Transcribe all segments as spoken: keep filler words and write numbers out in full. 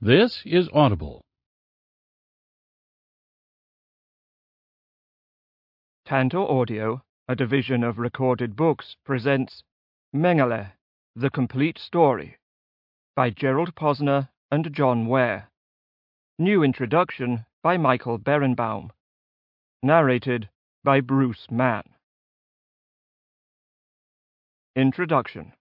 This is Audible. Tantor Audio, a division of Recorded Books, presents Mengele, The Complete Story by Gerald Posner and John Ware. New introduction by Michael Berenbaum. Narrated by Bruce Mann. Introduction.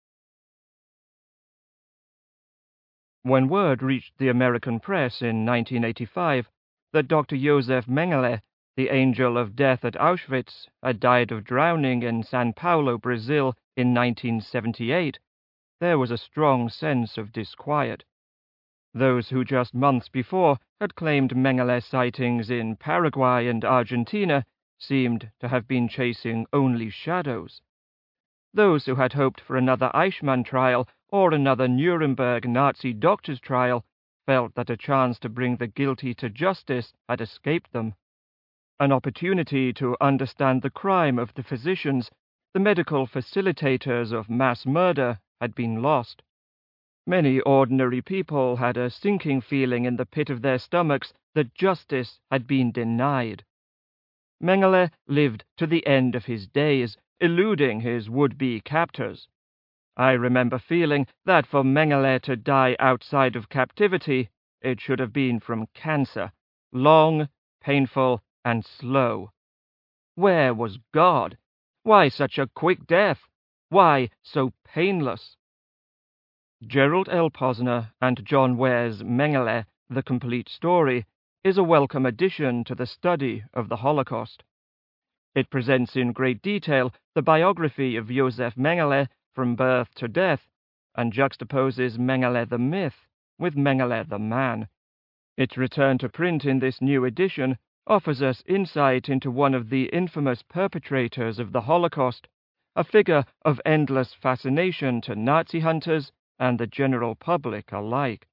When word reached the American press in nineteen eighty-five that Doctor Josef Mengele, the angel of death at Auschwitz, had died of drowning in São Paulo, Brazil, in nineteen seventy-eight, there was a strong sense of disquiet. Those who just months before had claimed Mengele sightings in Paraguay and Argentina seemed to have been chasing only shadows. Those who had hoped for another Eichmann trial or another Nuremberg Nazi doctor's trial felt that a chance to bring the guilty to justice had escaped them. An opportunity to understand the crime of the physicians, the medical facilitators of mass murder, had been lost. Many ordinary people had a sinking feeling in the pit of their stomachs that justice had been denied. Mengele lived to the end of his days, eluding his would-be captors. I remember feeling that for Mengele to die outside of captivity, it should have been from cancer, long, painful, and slow. Where was God? Why such a quick death? Why so painless? Gerald L. Posner and John Ware's Mengele, The Complete Story, is a welcome addition to the study of the Holocaust. It presents in great detail the biography of Josef Mengele from birth to death, and juxtaposes Mengele the myth with Mengele the man. Its return to print in this new edition offers us insight into one of the infamous perpetrators of the Holocaust, a figure of endless fascination to Nazi hunters and the general public alike.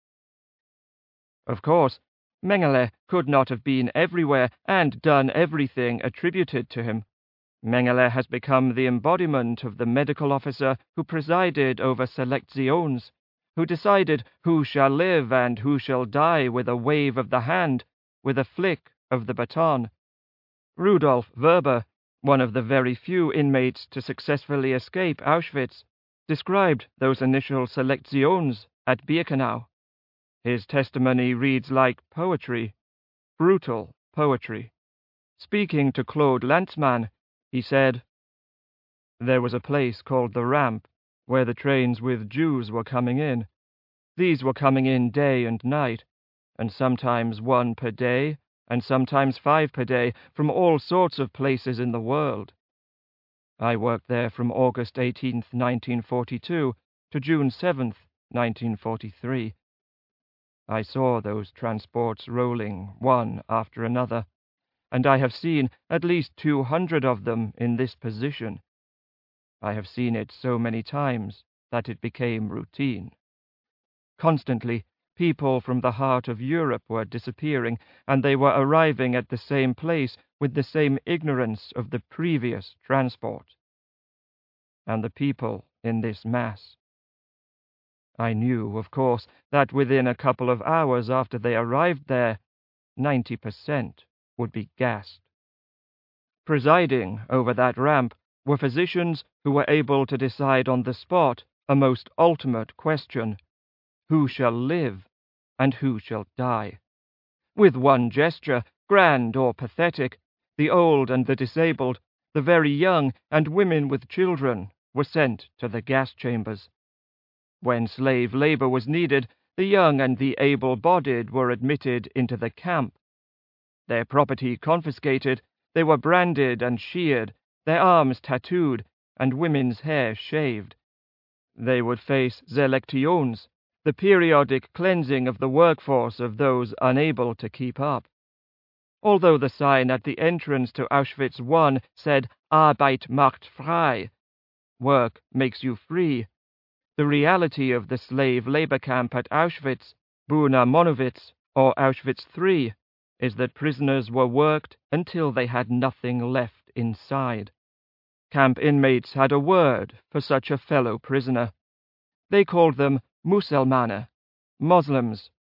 Of course, Mengele could not have been everywhere and done everything attributed to him. Mengele has become the embodiment of the medical officer who presided over selections, who decided who shall live and who shall die with a wave of the hand, with a flick of the baton. Rudolf Werber, one of the very few inmates to successfully escape Auschwitz, described those initial selections at Birkenau. His testimony reads like poetry, brutal poetry. Speaking to Claude Lanzmann, he said, "There was a place called the Ramp, where the trains with Jews were coming in. These were coming in day and night, and sometimes one per day, and sometimes five per day, from all sorts of places in the world. I worked there from August eighteenth, nineteen forty-two, to June seventh, nineteen forty-three. I saw those transports rolling, one after another, and I have seen at least two hundred of them in this position. I have seen it so many times that it became routine. Constantly, people from the heart of Europe were disappearing, and they were arriving at the same place with the same ignorance of the previous transport. And the people in this mass. I knew, of course, that within a couple of hours after they arrived there, ninety percent would be gassed. Presiding over that ramp were physicians who were able to decide on the spot a most ultimate question: who shall live and who shall die? With one gesture, grand or pathetic, the old and the disabled, the very young and women with children were sent to the gas chambers. When slave labor was needed, the young and the able-bodied were admitted into the camp. Their property confiscated, they were branded and sheared, their arms tattooed, and women's hair shaved. They would face selections, the periodic cleansing of the workforce of those unable to keep up. Although the sign at the entrance to Auschwitz one said Arbeit macht frei, work makes you free, the reality of the slave labor camp at Auschwitz, Buna Monowitz, or Auschwitz three, is that prisoners were worked until they had nothing left inside. Camp inmates had a word for such a fellow prisoner. They called them Muselmane, Muslims,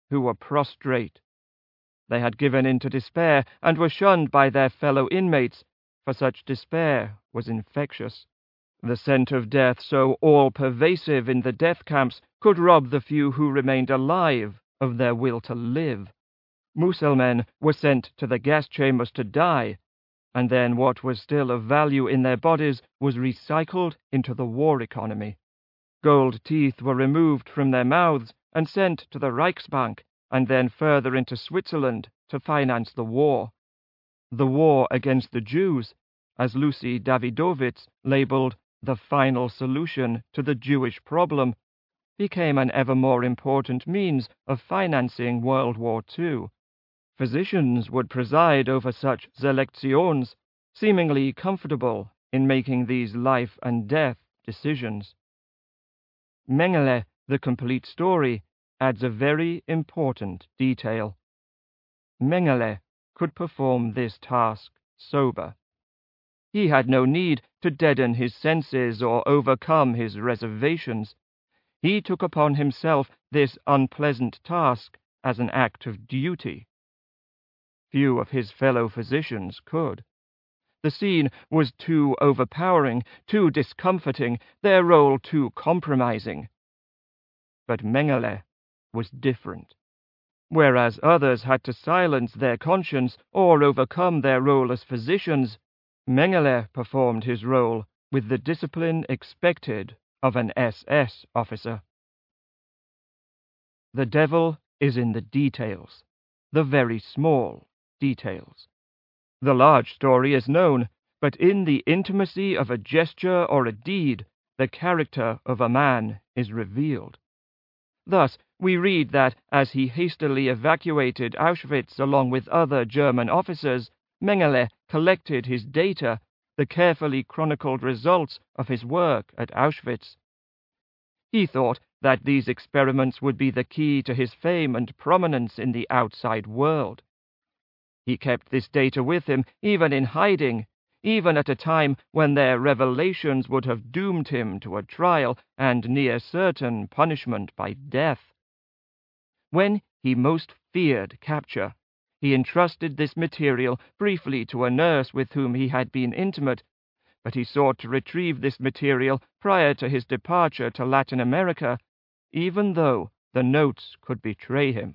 who were prostrate. They had given in to despair and were shunned by their fellow inmates, for such despair was infectious. The scent of death, so all-pervasive in the death camps, could rob the few who remained alive of their will to live. Musselmen were sent to the gas chambers to die, and then what was still of value in their bodies was recycled into the war economy. Gold teeth were removed from their mouths and sent to the Reichsbank, and then further into Switzerland to finance the war. The war against the Jews, as Lucy Davidovitz labeled the final solution to the Jewish problem, became an ever more important means of financing World War Two. Physicians would preside over such selections, seemingly comfortable in making these life and death decisions. Mengele, the complete story, adds a very important detail. Mengele could perform this task sober. He had no need to deaden his senses or overcome his reservations. He took upon himself this unpleasant task as an act of duty. Few of his fellow physicians could. The scene was too overpowering, too discomforting, their role too compromising. But Mengele was different. Whereas others had to silence their conscience or overcome their role as physicians, Mengele performed his role with the discipline expected of an S S officer. The devil is in the details, the very small details. The large story is known, but in the intimacy of a gesture or a deed, the character of a man is revealed. Thus, we read that as he hastily evacuated Auschwitz along with other German officers, Mengele collected his data, the carefully chronicled results of his work at Auschwitz. He thought that these experiments would be the key to his fame and prominence in the outside world. He kept this data with him, even in hiding, even at a time when their revelations would have doomed him to a trial and near certain punishment by death. When he most feared capture, he entrusted this material briefly to a nurse with whom he had been intimate, but he sought to retrieve this material prior to his departure to Latin America, even though the notes could betray him.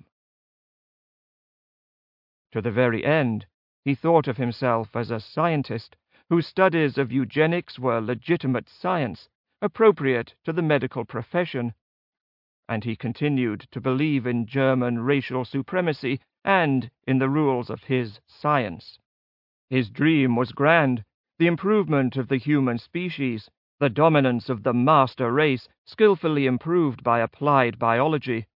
To the very end, he thought of himself as a scientist whose studies of eugenics were legitimate science, appropriate to the medical profession, and he continued to believe in German racial supremacy and in the rules of his science. His dream was grand, the improvement of the human species, the dominance of the master race, skillfully improved by applied biology.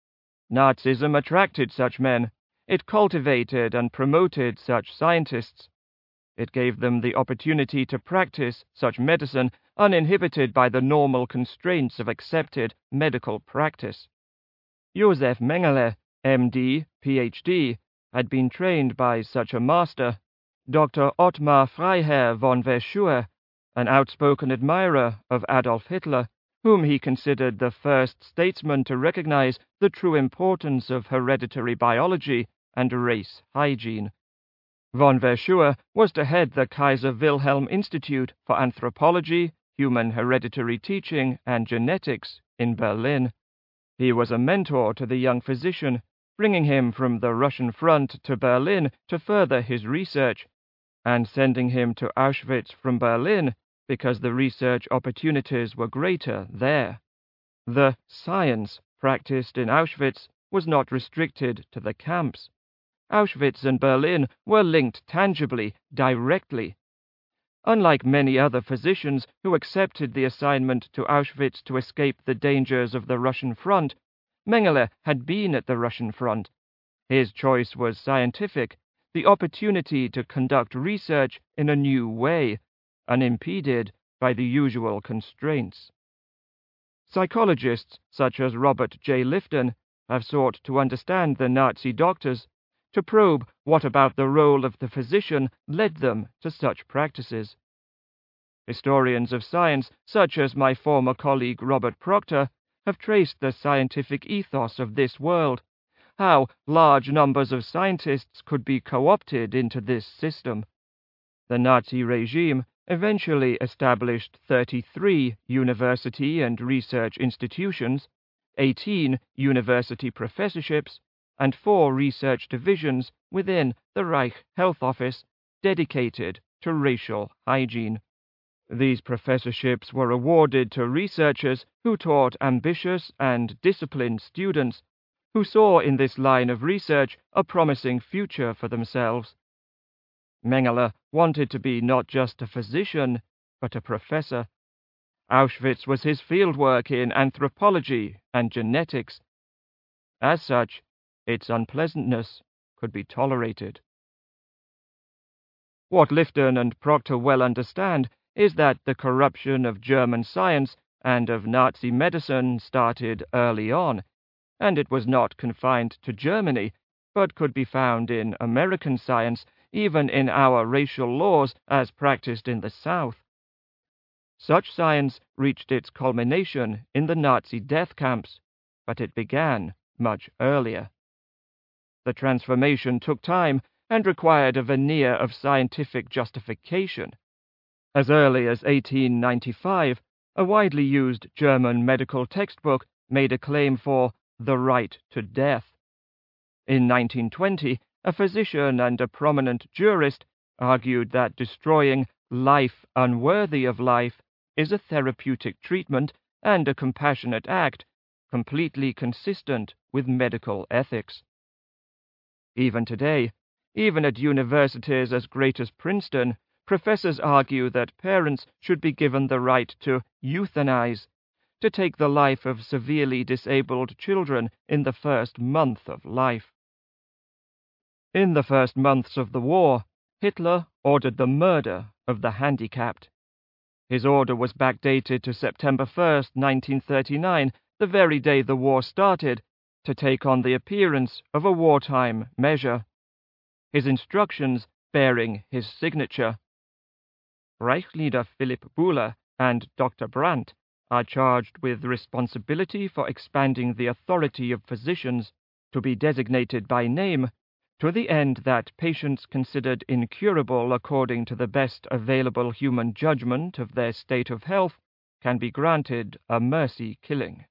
Nazism attracted such men. It cultivated and promoted such scientists. It gave them the opportunity to practice such medicine uninhibited by the normal constraints of accepted medical practice. Josef Mengele, M D, P H D, had been trained by such a master. Doctor Ottmar Freiherr von Verschuer, an outspoken admirer of Adolf Hitler, whom he considered the first statesman to recognize the true importance of hereditary biology and race hygiene. Von Verschuer was to head the Kaiser Wilhelm Institute for Anthropology, Human Hereditary Teaching, and Genetics in Berlin. He was a mentor to the young physician, bringing him from the Russian front to Berlin to further his research, and sending him to Auschwitz from Berlin because the research opportunities were greater there. The science practiced in Auschwitz was not restricted to the camps. Auschwitz and Berlin were linked tangibly, directly. Unlike many other physicians who accepted the assignment to Auschwitz to escape the dangers of the Russian front, Mengele had been at the Russian front. His choice was scientific, the opportunity to conduct research in a new way, unimpeded by the usual constraints. Psychologists such as Robert J. Lifton have sought to understand the Nazi doctors, to probe what about the role of the physician led them to such practices. Historians of science, such as my former colleague Robert Proctor, have traced the scientific ethos of this world, how large numbers of scientists could be co-opted into this system. The Nazi regime eventually established thirty-three university and research institutions, eighteen university professorships, and four research divisions within the Reich Health Office dedicated to racial hygiene. These professorships were awarded to researchers who taught ambitious and disciplined students who saw in this line of research a promising future for themselves. Mengele wanted to be not just a physician, but a professor. Auschwitz was his fieldwork in anthropology and genetics. As such, its unpleasantness could be tolerated. What Lifton and Proctor well understand is that the corruption of German science and of Nazi medicine started early on, and it was not confined to Germany, but could be found in American science, even in our racial laws as practiced in the South. Such science reached its culmination in the Nazi death camps, but it began much earlier. The transformation took time and required a veneer of scientific justification. As early as eighteen ninety-five, a widely used German medical textbook made a claim for the right to death. In nineteen twenty, a physician and a prominent jurist argued that destroying life unworthy of life is a therapeutic treatment and a compassionate act, completely consistent with medical ethics. Even today, even at universities as great as Princeton, professors argue that parents should be given the right to euthanize, to take the life of severely disabled children in the first month of life. In the first months of the war, Hitler ordered the murder of the handicapped. His order was backdated to September first, nineteen thirty-nine, the very day the war started, to take on the appearance of a wartime measure. His instructions bearing his signature. Reichsleader Philipp Buhler and Doctor Brandt are charged with responsibility for expanding the authority of physicians to be designated by name, to the end that patients considered incurable according to the best available human judgment of their state of health can be granted a mercy killing.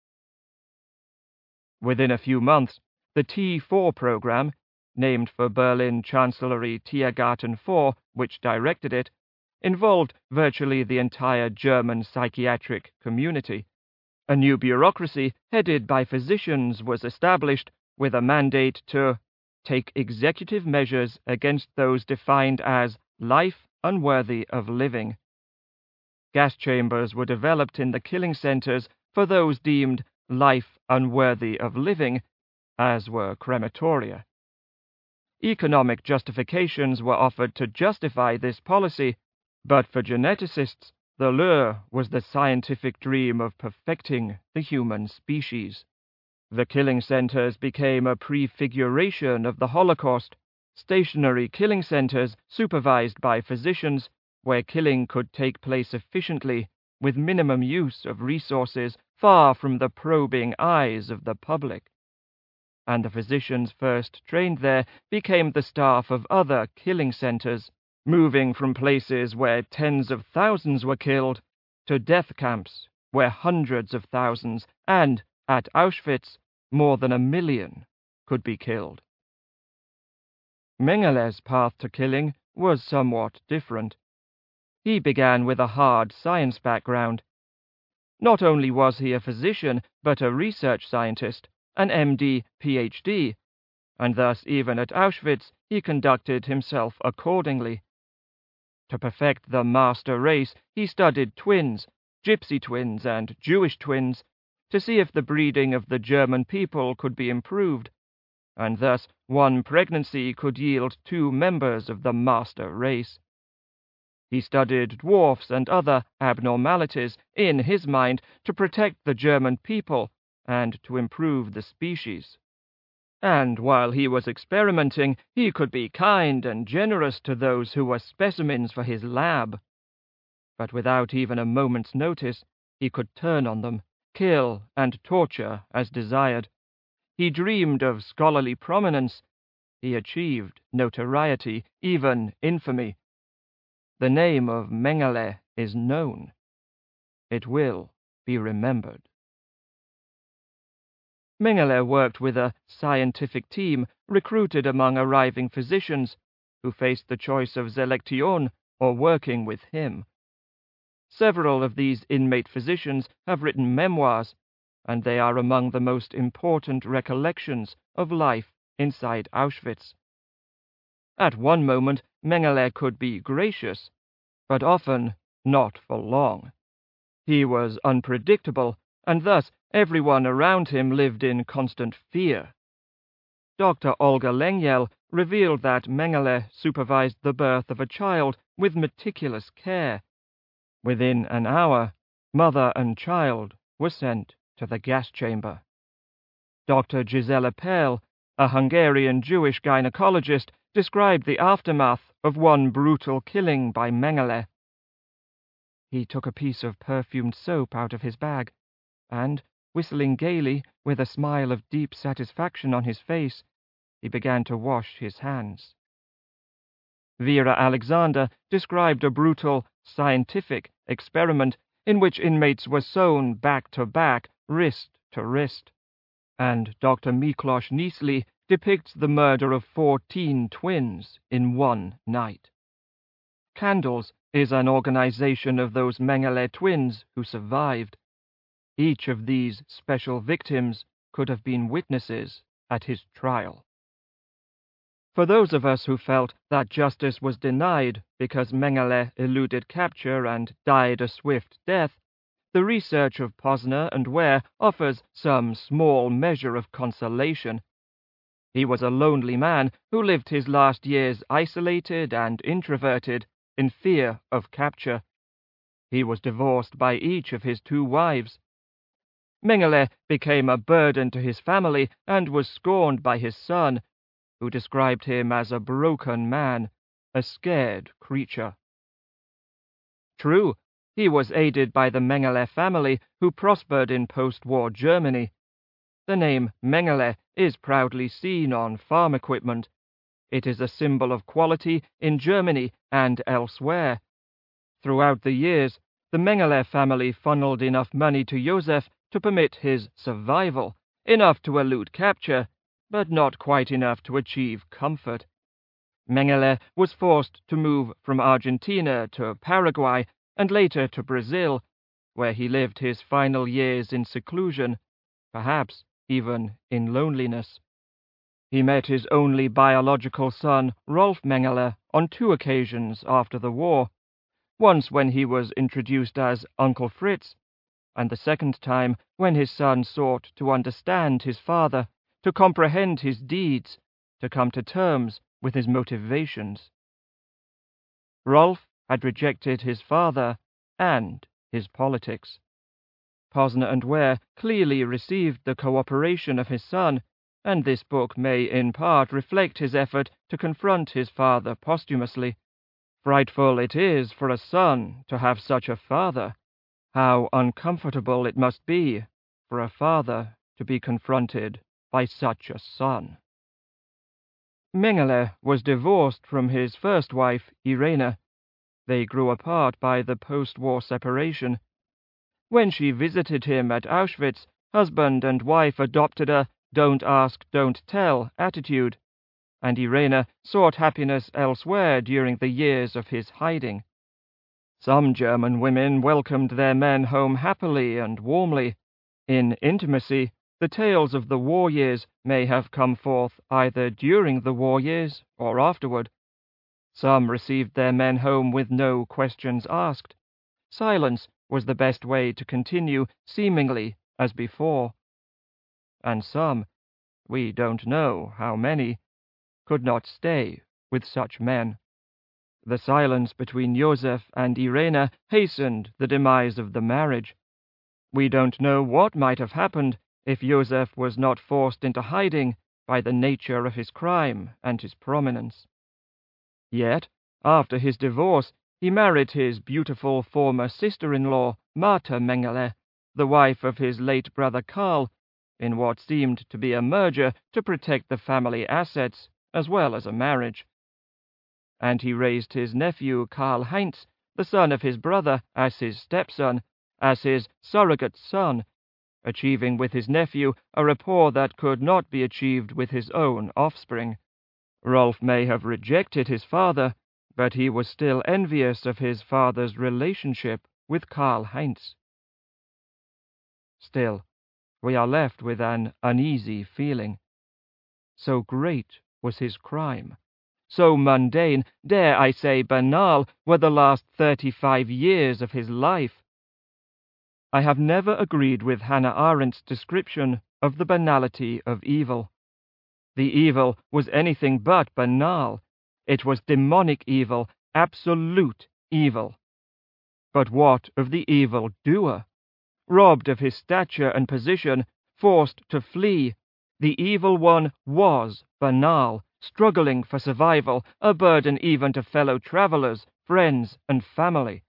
Within a few months, the T four program, named for Berlin Chancellery Tiergarten four, which directed it, involved virtually the entire German psychiatric community. A new bureaucracy headed by physicians was established with a mandate to take executive measures against those defined as life unworthy of living. Gas chambers were developed in the killing centers for those deemed life unworthy of living, as were crematoria. Economic justifications were offered to justify this policy, but for geneticists, the lure was the scientific dream of perfecting the human species. The killing centers became a prefiguration of the Holocaust, stationary killing centers supervised by physicians, where killing could take place efficiently, with minimum use of resources far from the probing eyes of the public. And the physicians first trained there became the staff of other killing centers, moving from places where tens of thousands were killed to death camps where hundreds of thousands and, at Auschwitz, more than a million could be killed. Mengele's path to killing was somewhat different. He began with a hard science background. Not only was he a physician, but a research scientist, an M D P H D, and thus even at Auschwitz he conducted himself accordingly. To perfect the master race, he studied twins, gypsy twins and Jewish twins, to see if the breeding of the German people could be improved, and thus one pregnancy could yield two members of the master race. He studied dwarfs and other abnormalities, in his mind, to protect the German people and to improve the species. And while he was experimenting, he could be kind and generous to those who were specimens for his lab. But without even a moment's notice, he could turn on them, kill and torture as desired. he dreamed of scholarly prominence, he achieved notoriety, even infamy. The name of Mengele is known. It will be remembered. Mengele worked with a scientific team recruited among arriving physicians who faced the choice of Selection or working with him. Several of these inmate physicians have written memoirs, and they are among the most important recollections of life inside Auschwitz. At one moment, Mengele could be gracious, but often not for long. He was unpredictable, and thus everyone around him lived in constant fear. Doctor Olga Lengyel revealed that Mengele supervised the birth of a child with meticulous care. Within an hour, mother and child were sent to the gas chamber. Doctor Gisela Perl, a Hungarian Jewish gynecologist, described the aftermath of one brutal killing by Mengele. He took a piece of perfumed soap out of his bag, and, whistling gaily, with a smile of deep satisfaction on his face, he began to wash his hands. Vera Alexander described a brutal, scientific experiment in which inmates were sewn back to back, wrist to wrist. And Doctor Miklos Niesli depicts the murder of fourteen twins in one night. Candles is an organization of those Mengele twins who survived. Each of these special victims could have been witnesses at his trial. For those of us who felt that justice was denied because Mengele eluded capture and died a swift death, the research of Posner and Ware offers some small measure of consolation. He was a lonely man who lived his last years isolated and introverted, in fear of capture. He was divorced by each of his two wives. Mengele became a burden to his family and was scorned by his son, who described him as a broken man, a scared creature. True, he was aided by the Mengele family, who prospered in post-war Germany. The name Mengele is proudly seen on farm equipment. It is a symbol of quality in Germany and elsewhere. Throughout the years, the Mengele family funneled enough money to Josef to permit his survival, enough to elude capture, but not quite enough to achieve comfort. Mengele was forced to move from Argentina to Paraguay and later to Brazil, where he lived his final years in seclusion, perhaps even in loneliness. He met his only biological son, Rolf Mengele, on two occasions after the war, once when he was introduced as Uncle Fritz, and the second time when his son sought to understand his father, to comprehend his deeds, to come to terms with his motivations. Rolf had rejected his father and his politics. Posner and Ware clearly received the cooperation of his son, and this book may in part reflect his effort to confront his father posthumously. Frightful it is for a son to have such a father. How uncomfortable it must be for a father to be confronted by such a son. Mengele was divorced from his first wife, Irena. They grew apart by the post-war separation. When she visited him at Auschwitz, husband and wife adopted a don't ask, don't tell attitude, and Irena sought happiness elsewhere during the years of his hiding. Some German women welcomed their men home happily and warmly. In intimacy, the tales of the war years may have come forth either during the war years or afterward. Some received their men home with no questions asked. Silence was the best way to continue seemingly as before. And some, we don't know how many, could not stay with such men. The silence between Josef and Irena hastened the demise of the marriage. We don't know what might have happened if Josef was not forced into hiding by the nature of his crime and his prominence. Yet, after his divorce, he married his beautiful former sister-in-law, Martha Mengele, the wife of his late brother Karl, in what seemed to be a merger to protect the family assets as well as a marriage. And he raised his nephew Karl Heinz, the son of his brother, as his stepson, as his surrogate son, achieving with his nephew a rapport that could not be achieved with his own offspring. Rolf may have rejected his father, but he was still envious of his father's relationship with Karl Heinz. Still, we are left with an uneasy feeling. So great was his crime. So mundane, dare I say banal, were the last thirty-five years of his life. I have never agreed with Hannah Arendt's description of the banality of evil. The evil was anything but banal. It was demonic evil, absolute evil. But what of the evil doer? Robbed of his stature and position, forced to flee, the evil one was banal, struggling for survival, a burden even to fellow travelers, friends, and family.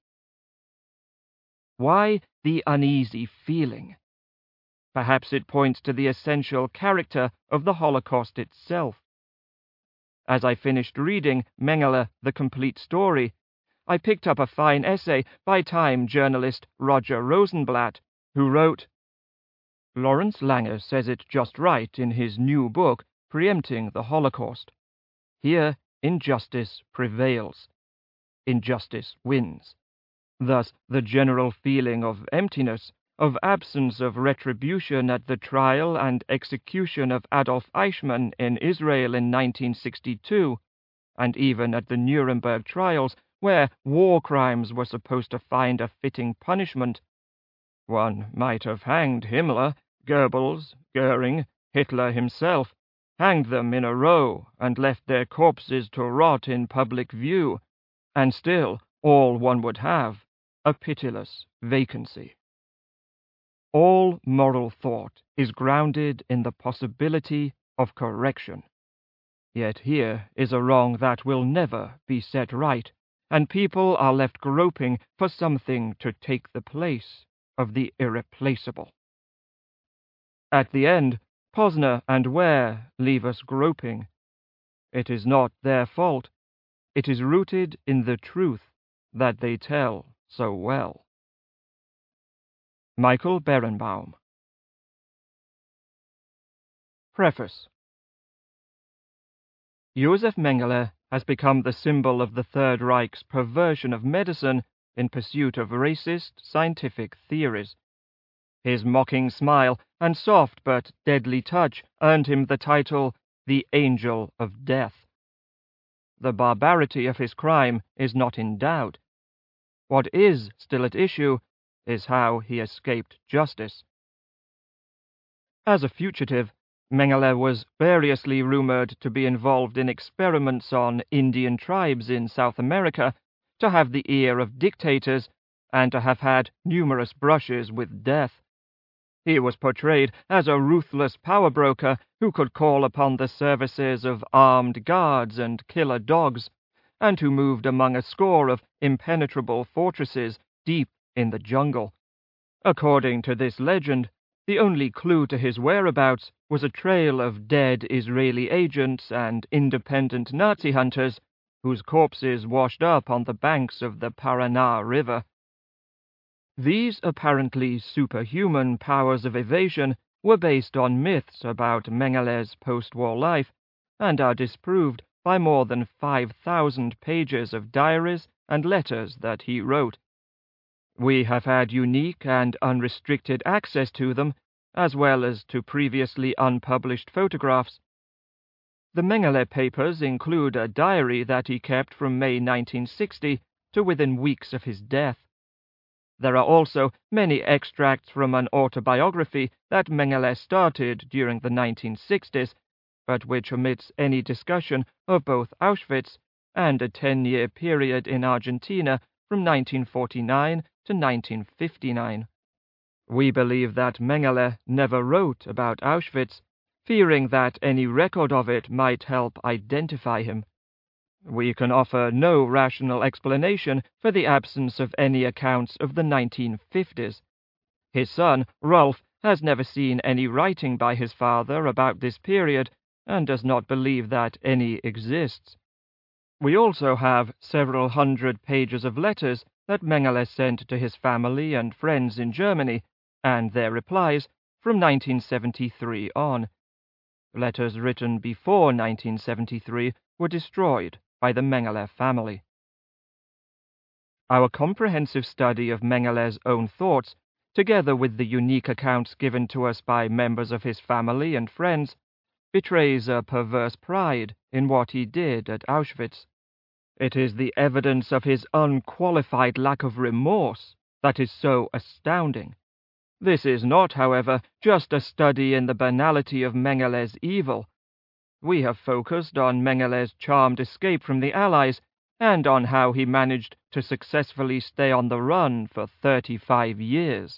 Why the uneasy feeling? Perhaps it points to the essential character of the Holocaust itself. As I finished reading Mengele, The Complete Story, I picked up a fine essay by Time journalist Roger Rosenblatt, who wrote, Lawrence Langer says it just right in his new book, Preempting the Holocaust. Here, injustice prevails. Injustice wins. Thus, the general feeling of emptiness, of absence of retribution at the trial and execution of Adolf Eichmann in Israel in nineteen sixty-two, and even at the Nuremberg trials, where war crimes were supposed to find a fitting punishment. One might have hanged Himmler, Goebbels, Goering, Hitler himself, hanged them in a row and left their corpses to rot in public view, and still all one would have, a pitiless vacancy. All moral thought is grounded in the possibility of correction. Yet here is a wrong that will never be set right, and people are left groping for something to take the place of the irreplaceable. At the end, Posner and Ware leave us groping. It is not their fault. It is rooted in the truth that they tell so well. Michael Berenbaum. Preface. Josef Mengele has become the symbol of the Third Reich's perversion of medicine in pursuit of racist scientific theories. His mocking smile and soft but deadly touch earned him the title the Angel of Death. The barbarity of his crime is not in doubt. What is still at issue is how he escaped justice. As a fugitive, Mengele was variously rumored to be involved in experiments on Indian tribes in South America, to have the ear of dictators, and to have had numerous brushes with death. He was portrayed as a ruthless power broker who could call upon the services of armed guards and killer dogs, and who moved among a score of impenetrable fortresses deep in the jungle. According to this legend, the only clue to his whereabouts was a trail of dead Israeli agents and independent Nazi hunters whose corpses washed up on the banks of the Paraná River. These apparently superhuman powers of evasion were based on myths about Mengele's post-war life, and are disproved by more than five thousand pages of diaries and letters that he wrote. We have had unique and unrestricted access to them, as well as to previously unpublished photographs. The Mengele papers include a diary that he kept from May nineteen sixty to within weeks of his death. There are also many extracts from an autobiography that Mengele started during the nineteen sixties, but which omits any discussion of both Auschwitz and a ten-year period in Argentina from nineteen forty-nine to nineteen fifty-nine. We believe that Mengele never wrote about Auschwitz, fearing that any record of it might help identify him. We can offer no rational explanation for the absence of any accounts of the nineteen fifties. His son, Rolf, has never seen any writing by his father about this period and does not believe that any exists. We also have several hundred pages of letters that Mengele sent to his family and friends in Germany, and their replies from nineteen seventy-three on. Letters written before nineteen seventy-three were destroyed by the Mengele family. Our comprehensive study of Mengele's own thoughts, together with the unique accounts given to us by members of his family and friends, betrays a perverse pride in what he did at Auschwitz. It is the evidence of his unqualified lack of remorse that is so astounding. This is not, however, just a study in the banality of Mengele's evil. We have focused on Mengele's charmed escape from the Allies and on how he managed to successfully stay on the run for thirty-five years.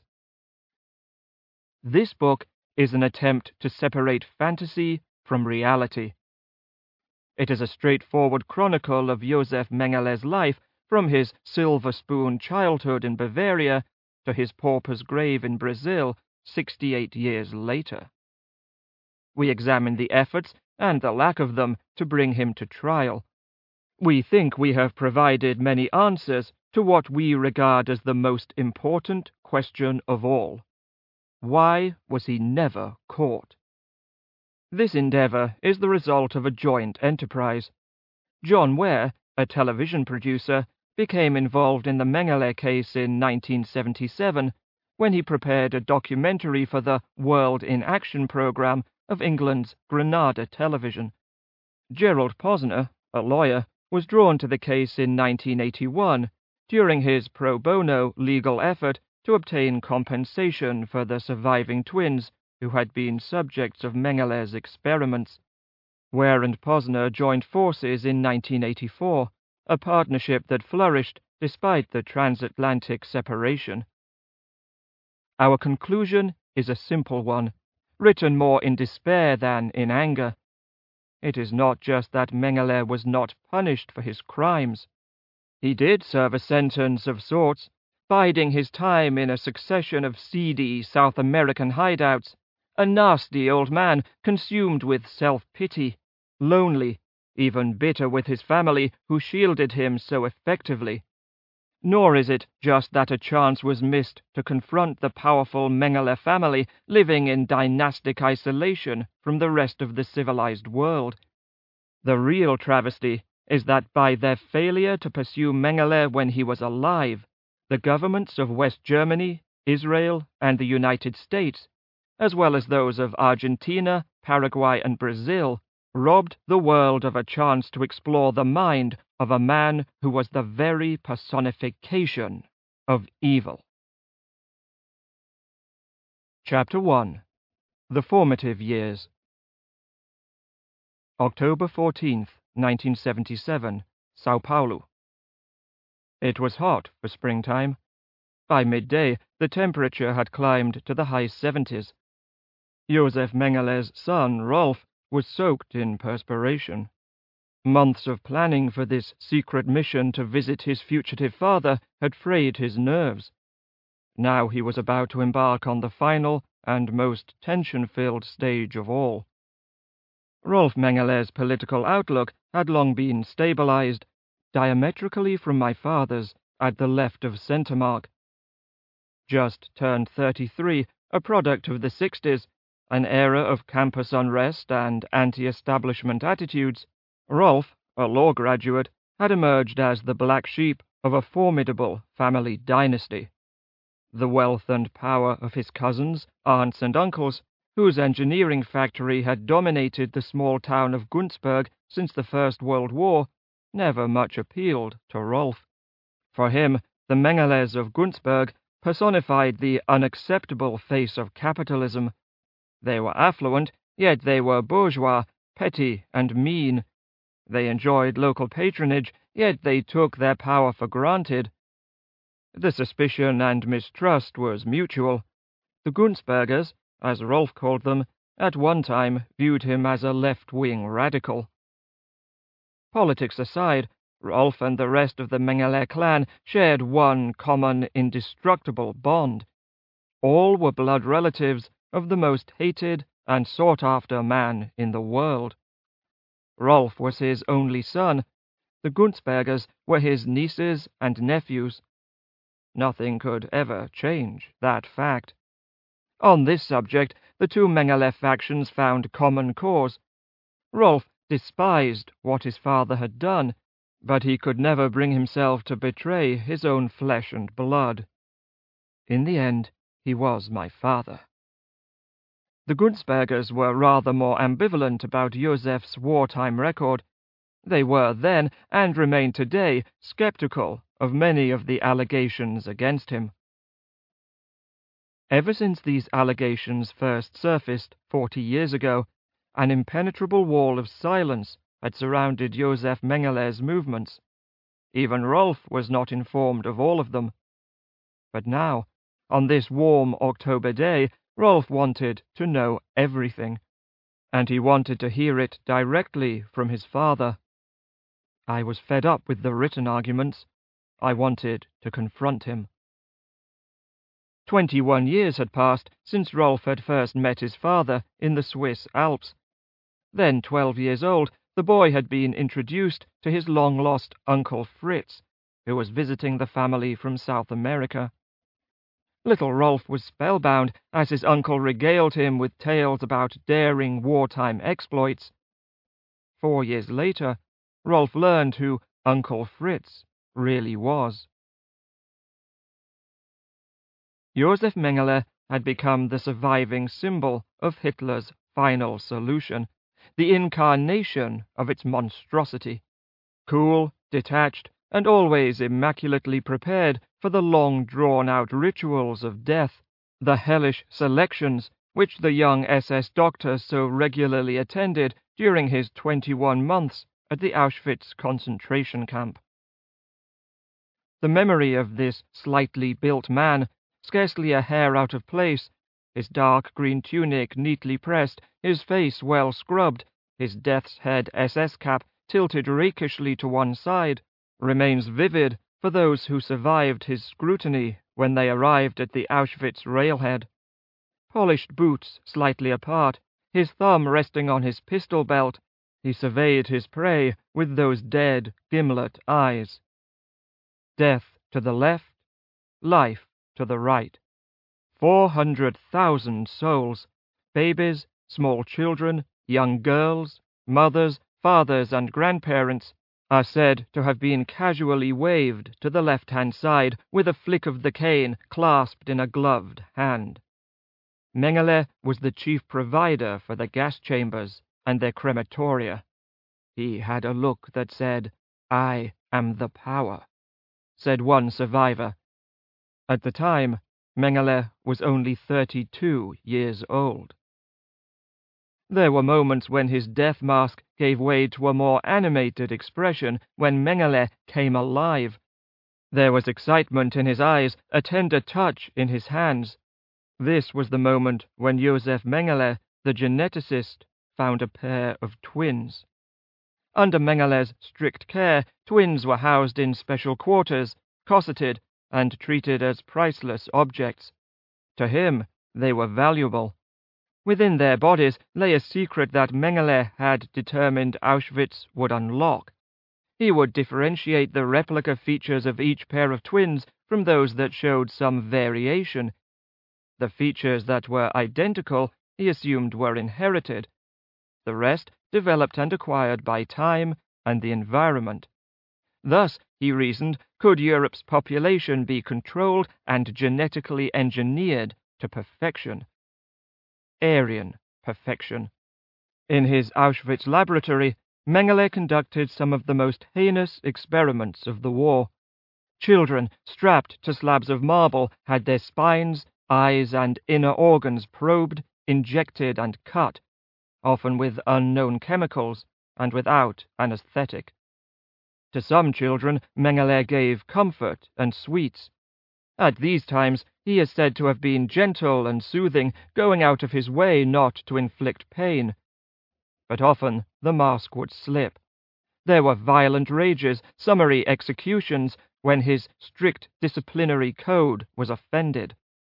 This book is an attempt to separate fantasy from reality. It is a straightforward chronicle of Josef Mengele's life from his silver spoon childhood in Bavaria to his pauper's grave in Brazil sixty-eight years later. We examine the efforts and the lack of them to bring him to trial. We think we have provided many answers to what we regard as the most important question of all. Why was he never caught? This endeavor is the result of a joint enterprise. John Ware, a television producer, became involved in the Mengele case in nineteen seventy-seven when he prepared a documentary for the World in Action program of England's Granada Television. Gerald Posner, a lawyer, was drawn to the case in nineteen eighty-one during his pro bono legal effort to obtain compensation for the surviving twins who had been subjects of Mengele's experiments. Ware and Posner joined forces in nineteen eighty-four, a partnership that flourished despite the transatlantic separation. Our conclusion is a simple one, written more in despair than in anger. It is not just that Mengele was not punished for his crimes. He did serve a sentence of sorts, biding his time in a succession of seedy South American hideouts, a nasty old man consumed with self-pity, lonely, even bitter with his family who shielded him so effectively. Nor is it just that a chance was missed to confront the powerful Mengele family living in dynastic isolation from the rest of the civilized world. The real travesty is that by their failure to pursue Mengele when he was alive, the governments of West Germany, Israel, and the United States, as well as those of Argentina, Paraguay, and Brazil, robbed the world of a chance to explore the mind of a man who was the very personification of evil. Chapter one. The Formative Years. October fourteenth, nineteen seventy-seven, Sao Paulo. It was hot for springtime. By midday, the temperature had climbed to the high seventies. Josef Mengele's son, Rolf, was soaked in perspiration. Months of planning for this secret mission to visit his fugitive father had frayed his nerves. Now he was about to embark on the final and most tension-filled stage of all. Rolf Mengele's political outlook had long been stabilized, diametrically from my father's, at the left of center mark. Just turned thirty-three, a product of the sixties, an era of campus unrest and anti-establishment attitudes, Rolf, a law graduate, had emerged as the black sheep of a formidable family dynasty. The wealth and power of his cousins, aunts, and uncles, whose engineering factory had dominated the small town of Günzburg since the First World War, never much appealed to Rolf. For him, the Mengeles of Günzburg personified the unacceptable face of capitalism. They were affluent, yet they were bourgeois, petty, and mean. They enjoyed local patronage, yet they took their power for granted. The suspicion and mistrust was mutual. The Günzburgers, as Rolf called them, at one time viewed him as a left-wing radical. Politics aside, Rolf and the rest of the Mengele clan shared one common, indestructible bond. All were blood relatives of the most hated and sought-after man in the world. Rolf was his only son. The Gunzbergers were his nieces and nephews. Nothing could ever change that fact. On this subject, the two Mengele factions found common cause. Rolf despised what his father had done, but he could never bring himself to betray his own flesh and blood. In the end, he was my father. The Gunzbergers were rather more ambivalent about Josef's wartime record. They were then, and remain today, skeptical of many of the allegations against him. Ever since these allegations first surfaced forty years ago, an impenetrable wall of silence had surrounded Josef Mengele's movements. Even Rolf was not informed of all of them. But now, on this warm October day, Rolf wanted to know everything, and he wanted to hear it directly from his father. I was fed up with the written arguments. I wanted to confront him. Twenty-one years had passed since Rolf had first met his father in the Swiss Alps. Then, twelve years old, the boy had been introduced to his long-lost Uncle Fritz, who was visiting the family from South America. Little Rolf was spellbound as his uncle regaled him with tales about daring wartime exploits. Four years later, Rolf learned who Uncle Fritz really was. Josef Mengele had become the surviving symbol of Hitler's final solution, the incarnation of its monstrosity. Cool, detached, and always immaculately prepared for the long drawn-out rituals of death, the hellish selections which the young S S doctor so regularly attended during his twenty-one months at the Auschwitz concentration camp. The memory of this slightly built man, scarcely a hair out of place, his dark green tunic neatly pressed, his face well scrubbed, his death's head S S cap tilted rakishly to one side, remains vivid for those who survived his scrutiny when they arrived at the Auschwitz railhead. Polished boots slightly apart, his thumb resting on his pistol belt, he surveyed his prey with those dead gimlet eyes. Death to the left, life to the right. Four hundred thousand souls, babies, small children, young girls, mothers, fathers, and grandparents, are said to have been casually waved to the left-hand side with a flick of the cane clasped in a gloved hand. Mengele was the chief provider for the gas chambers and their crematoria. He had a look that said, "I am the power," said one survivor. At the time, Mengele was only thirty-two years old. There were moments when his death mask gave way to a more animated expression, when Mengele came alive. There was excitement in his eyes, a tender touch in his hands. This was the moment when Josef Mengele, the geneticist, found a pair of twins. Under Mengele's strict care, twins were housed in special quarters, cosseted, and treated as priceless objects. To him, they were valuable. Within their bodies lay a secret that Mengele had determined Auschwitz would unlock. He would differentiate the replica features of each pair of twins from those that showed some variation. The features that were identical he assumed were inherited. The rest developed and acquired by time and the environment. Thus, he reasoned, could Europe's population be controlled and genetically engineered to perfection. Aryan perfection. In his Auschwitz laboratory, Mengele conducted some of the most heinous experiments of the war. Children strapped to slabs of marble had their spines, eyes, and inner organs probed, injected, and cut, often with unknown chemicals and without anesthetic. To some children, Mengele gave comfort and sweets. At these times, he is said to have been gentle and soothing, going out of his way not to inflict pain. But often the mask would slip. There were violent rages, summary executions, when his strict disciplinary code was offended.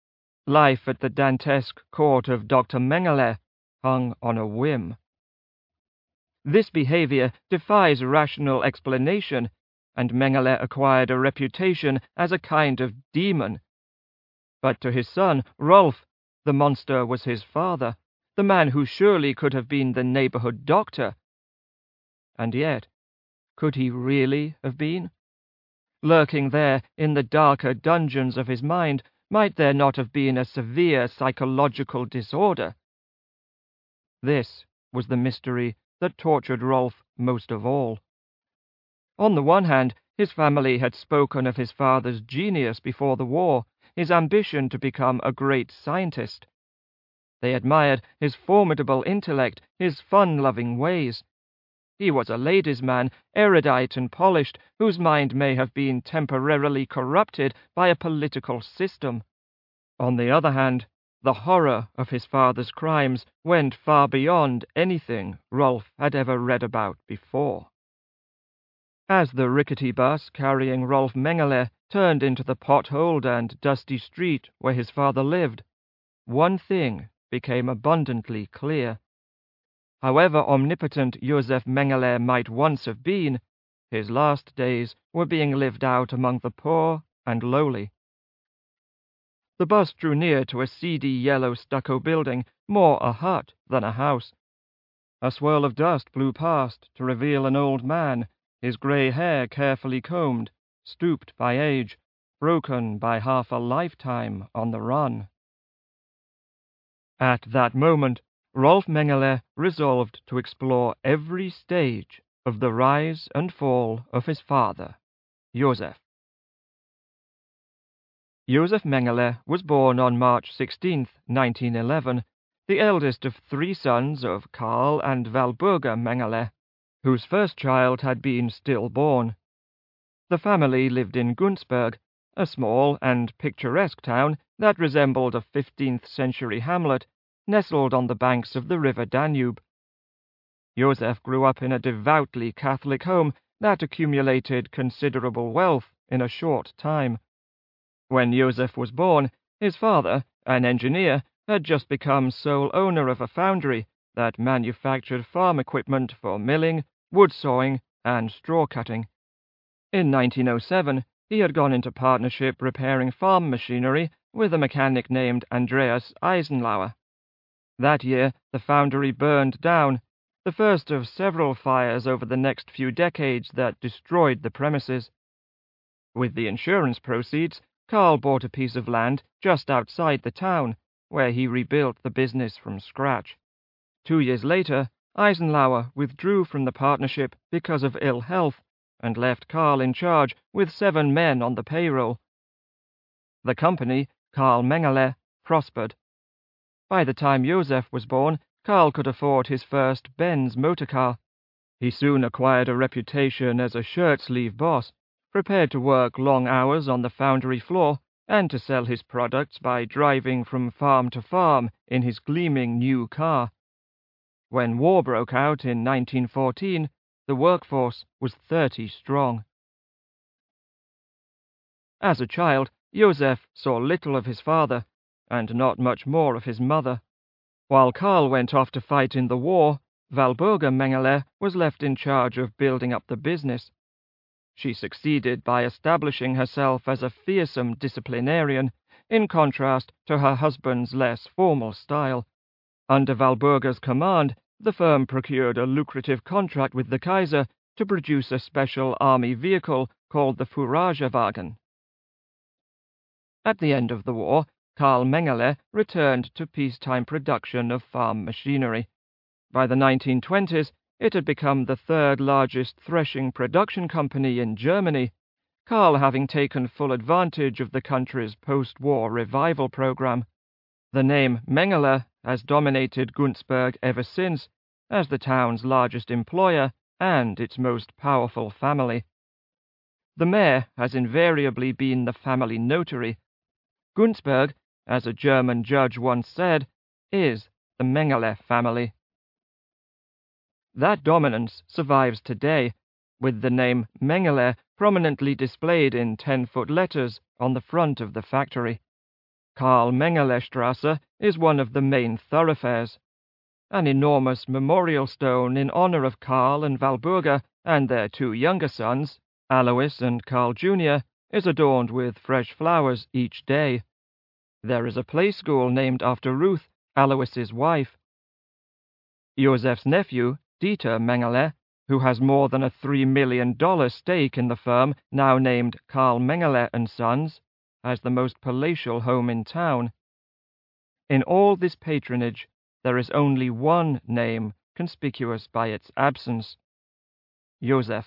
life at the Dantesque court of Doctor Mengele hung on a whim. This behavior defies rational explanation, and Mengele acquired a reputation as a kind of demon. But to his son, Rolf, the monster was his father, the man who surely could have been the neighborhood doctor. And yet, could he really have been? Lurking there in the darker dungeons of his mind, might there not have been a severe psychological disorder? This was the mystery that tortured Rolf most of all. On the one hand, his family had spoken of his father's genius before the war, his ambition to become a great scientist. They admired his formidable intellect, his fun-loving ways. He was a ladies' man, erudite and polished, whose mind may have been temporarily corrupted by a political system. On the other hand, the horror of his father's crimes went far beyond anything Rolf had ever read about before. As the rickety bus carrying Rolf Mengele turned into the potholed and dusty street where his father lived, one thing became abundantly clear. However omnipotent Josef Mengele might once have been, his last days were being lived out among the poor and lowly. The bus drew near to a seedy yellow stucco building, more a hut than a house. A swirl of dust blew past to reveal an old man, his grey hair carefully combed, stooped by age, broken by half a lifetime on the run. At that moment, Rolf Mengele resolved to explore every stage of the rise and fall of his father, Josef. Josef Mengele was born on March sixteenth, nineteen eleven, the eldest of three sons of Karl and Walburga Mengele, whose first child had been stillborn. The family lived in Günzburg, a small and picturesque town that resembled a fifteenth century hamlet nestled on the banks of the river Danube. Josef grew up in a devoutly Catholic home that accumulated considerable wealth in a short time. When Josef was born, his father, an engineer, had just become sole owner of a foundry that manufactured farm equipment for milling, wood sawing, and straw cutting. In nineteen oh seven, he had gone into partnership repairing farm machinery with a mechanic named Andreas Eisenlauer. That year, the foundry burned down, the first of several fires over the next few decades that destroyed the premises. With the insurance proceeds, Karl bought a piece of land just outside the town, where he rebuilt the business from scratch. Two years later, Eisenlauer withdrew from the partnership because of ill health and left Karl in charge with seven men on the payroll. The company, Karl Mengele, prospered. By the time Josef was born, Karl could afford his first Benz motorcar. He soon acquired a reputation as a shirt-sleeve boss, prepared to work long hours on the foundry floor and to sell his products by driving from farm to farm in his gleaming new car. When war broke out in nineteen fourteen, the workforce was thirty strong. As a child, Josef saw little of his father, and not much more of his mother. While Karl went off to fight in the war, Walburga Mengele was left in charge of building up the business. She succeeded by establishing herself as a fearsome disciplinarian, in contrast to her husband's less formal style. Under Walburga's command, the firm procured a lucrative contract with the Kaiser to produce a special army vehicle called the Fouragewagen. At the end of the war, Karl Mengele returned to peacetime production of farm machinery. By the nineteen twenties, it had become the third largest threshing production company in Germany, Karl having taken full advantage of the country's post-war revival program. The name Mengele has dominated Günzburg ever since, as the town's largest employer and its most powerful family. The mayor has invariably been the family notary. Günzburg, as a German judge once said, is the Mengele family. That dominance survives today, with the name Mengele prominently displayed in ten-foot letters on the front of the factory. Karl-Mengele-Strasse is one of the main thoroughfares. An enormous memorial stone in honor of Karl and Walburga and their two younger sons, Alois and Karl Junior, is adorned with fresh flowers each day. There is a play school named after Ruth, Alois's wife. Josef's nephew, Dieter Mengele, who has more than a three million dollars stake in the firm now named Karl Mengele and Sons, has the most palatial home in town. In all this patronage, there is only one name conspicuous by its absence: Josef.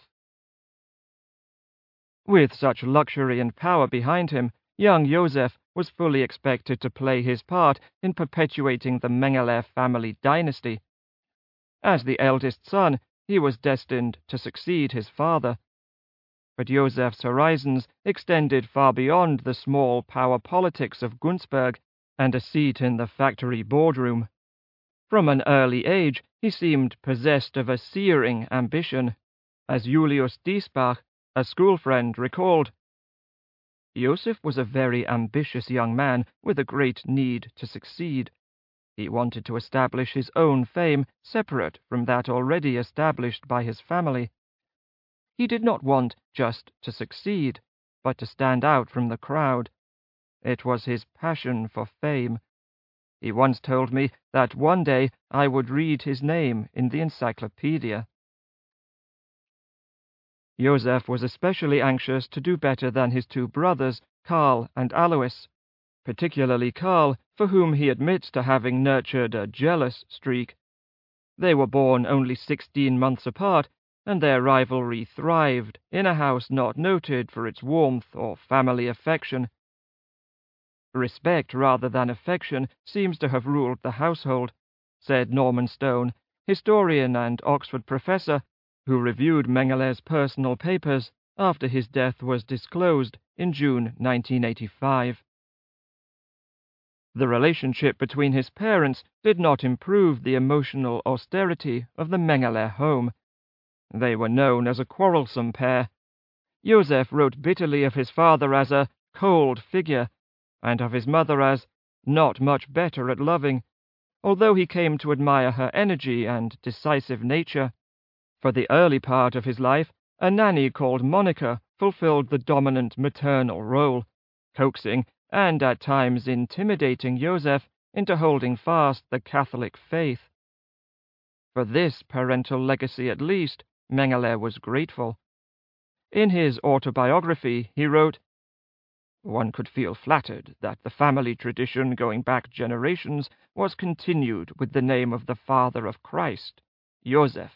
With such luxury and power behind him, young Josef was fully expected to play his part in perpetuating the Mengele family dynasty. As the eldest son, he was destined to succeed his father. But Josef's horizons extended far beyond the small power politics of Günzburg and a seat in the factory boardroom. From an early age, he seemed possessed of a searing ambition, as Julius Diesbach, a school friend, recalled. Josef was a very ambitious young man with a great need to succeed. He wanted to establish his own fame separate from that already established by his family. He did not want just to succeed, but to stand out from the crowd. It was his passion for fame. He once told me that one day I would read his name in the encyclopedia. Josef was especially anxious to do better than his two brothers, Karl and Alois, particularly Karl, for whom he admits to having nurtured a jealous streak. They were born only sixteen months apart, and their rivalry thrived in a house not noted for its warmth or family affection. Respect rather than affection seems to have ruled the household, said Norman Stone, historian and Oxford professor, who reviewed Mengele's personal papers after his death was disclosed in June nineteen eighty-five. The relationship between his parents did not improve the emotional austerity of the Mengele home. They were known as a quarrelsome pair. Josef wrote bitterly of his father as a cold figure, and of his mother as not much better at loving, although he came to admire her energy and decisive nature. For the early part of his life, a nanny called Monica fulfilled the dominant maternal role, coaxing and at times intimidating Josef into holding fast the Catholic faith. For this parental legacy at least, Mengele was grateful. In his autobiography, he wrote, "One could feel flattered that the family tradition going back generations was continued with the name of the father of Christ, Josef."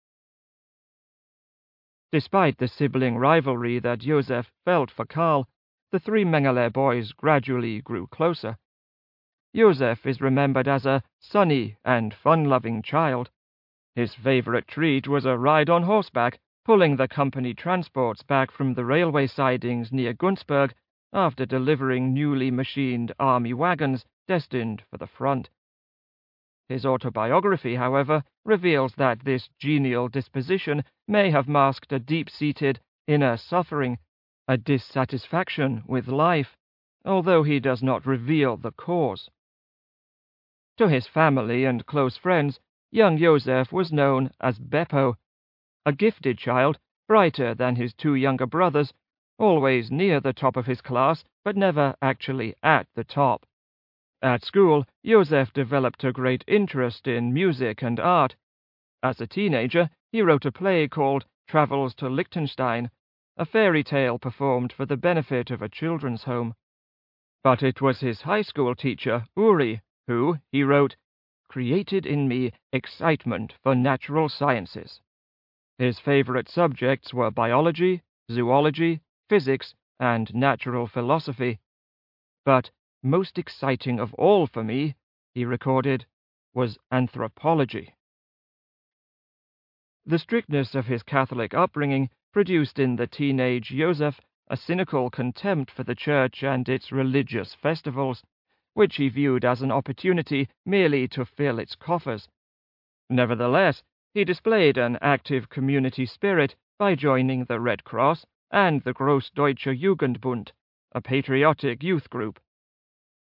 Despite the sibling rivalry that Josef felt for Karl, the three Mengele boys gradually grew closer. Josef is remembered as a sunny and fun-loving child. His favorite treat was a ride on horseback, pulling the company transports back from the railway sidings near Günzburg after delivering newly machined army wagons destined for the front. His autobiography, however, reveals that this genial disposition may have masked a deep-seated inner suffering, a dissatisfaction with life, although he does not reveal the cause. To his family and close friends, young Josef was known as Beppo, a gifted child, brighter than his two younger brothers, always near the top of his class, but never actually at the top. At school, Josef developed a great interest in music and art. As a teenager, he wrote a play called Travels to Liechtenstein, a fairy tale performed for the benefit of a children's home. But it was his high school teacher, Uri, who, he wrote, created in me excitement for natural sciences. His favorite subjects were biology, zoology, physics, and natural philosophy. But most exciting of all for me, he recorded, was anthropology. The strictness of his Catholic upbringing produced in the teenage Josef a cynical contempt for the church and its religious festivals, which he viewed as an opportunity merely to fill its coffers. Nevertheless, he displayed an active community spirit by joining the Red Cross and the Grossdeutscher Jugendbund, a patriotic youth group.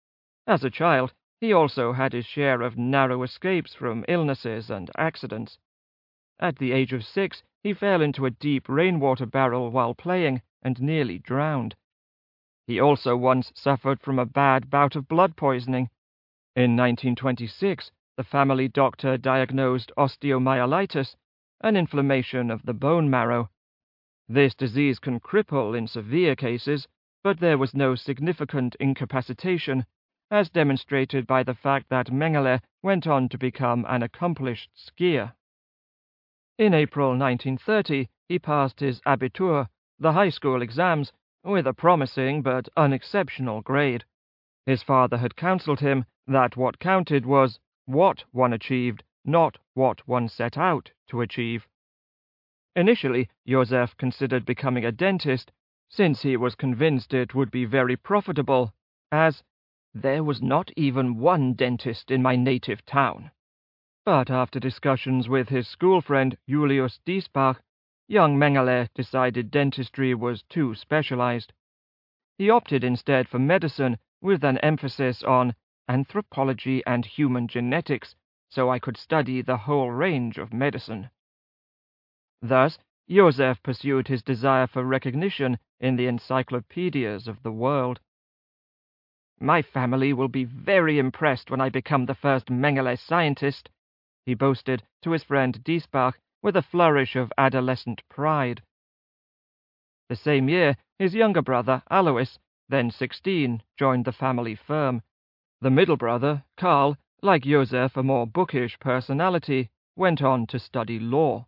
As a child, he also had his share of narrow escapes from illnesses and accidents. At the age of six, he fell into a deep rainwater barrel while playing and nearly drowned. He also once suffered from a bad bout of blood poisoning. In nineteen twenty-six, the family doctor diagnosed osteomyelitis, an inflammation of the bone marrow. This disease can cripple in severe cases, but there was no significant incapacitation, as demonstrated by the fact that Mengele went on to become an accomplished skier. In April nineteen thirty, he passed his Abitur, the high school exams, with a promising but unexceptional grade. His father had counseled him that what counted was what one achieved, not what one set out to achieve. Initially, Josef considered becoming a dentist, since he was convinced it would be very profitable, as there was not even one dentist in my native town. But after discussions with his school friend Julius Diesbach, young Mengele decided dentistry was too specialized. He opted instead for medicine, with an emphasis on anthropology and human genetics, so I could study the whole range of medicine. Thus, Josef pursued his desire for recognition in the encyclopedias of the world. "My family will be very impressed when I become the first Mengele scientist," he boasted to his friend Diesbach with a flourish of adolescent pride. The same year, his younger brother, Alois, then sixteen, joined the family firm. The middle brother, Karl, like Josef, a more bookish personality, went on to study law.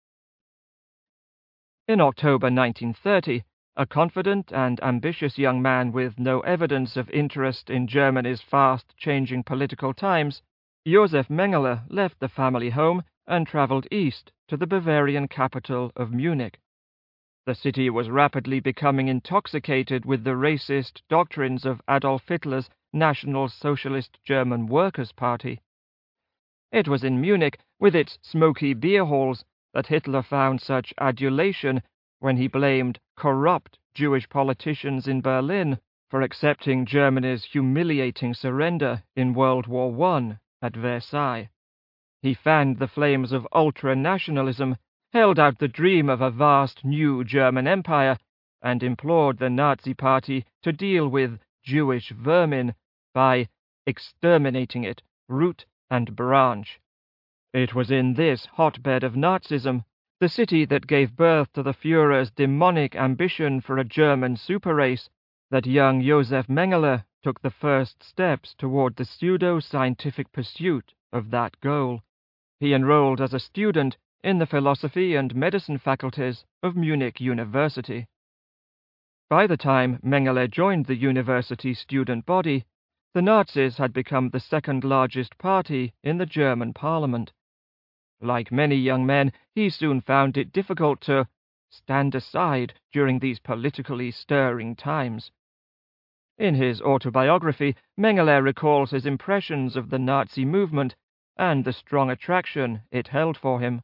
In October nineteen thirty, a confident and ambitious young man with no evidence of interest in Germany's fast-changing political times, Josef Mengele left the family home and travelled east to the Bavarian capital of Munich. The city was rapidly becoming intoxicated with the racist doctrines of Adolf Hitler's National Socialist German Workers' Party. It was in Munich, with its smoky beer halls, that Hitler found such adulation when he blamed corrupt Jewish politicians in Berlin for accepting Germany's humiliating surrender in World War One at Versailles. He fanned the flames of ultra-nationalism, held out the dream of a vast new German empire, and implored the Nazi Party to deal with Jewish vermin by exterminating it, root and branch. It was in this hotbed of Nazism, the city that gave birth to the Führer's demonic ambition for a German super-race, that young Josef Mengele took the first steps toward the pseudo-scientific pursuit of that goal. He enrolled as a student in the philosophy and medicine faculties of Munich University. By the time Mengele joined the university student body, the Nazis had become the second largest party in the German parliament. Like many young men, he soon found it difficult to stand aside during these politically stirring times. In his autobiography, Mengele recalls his impressions of the Nazi movement and the strong attraction it held for him.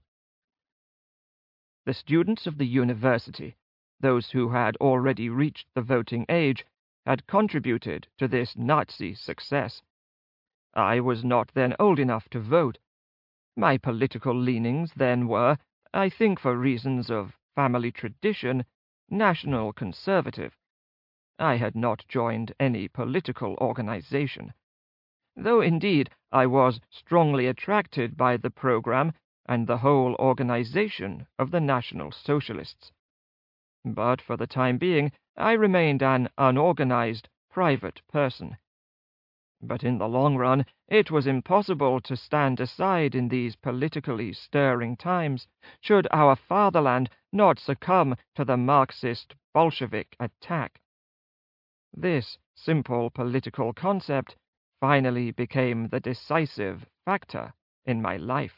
The students of the university, those who had already reached the voting age, had contributed to this Nazi success. I was not then old enough to vote. My political leanings then were, I think for reasons of family tradition, national conservative. I had not joined any political organization, though indeed I was strongly attracted by the program and the whole organization of the National Socialists. But for the time being, I remained an unorganized, private person. But in the long run, it was impossible to stand aside in these politically stirring times, should our fatherland not succumb to the Marxist Bolshevik attack. This simple political concept finally became the decisive factor in my life.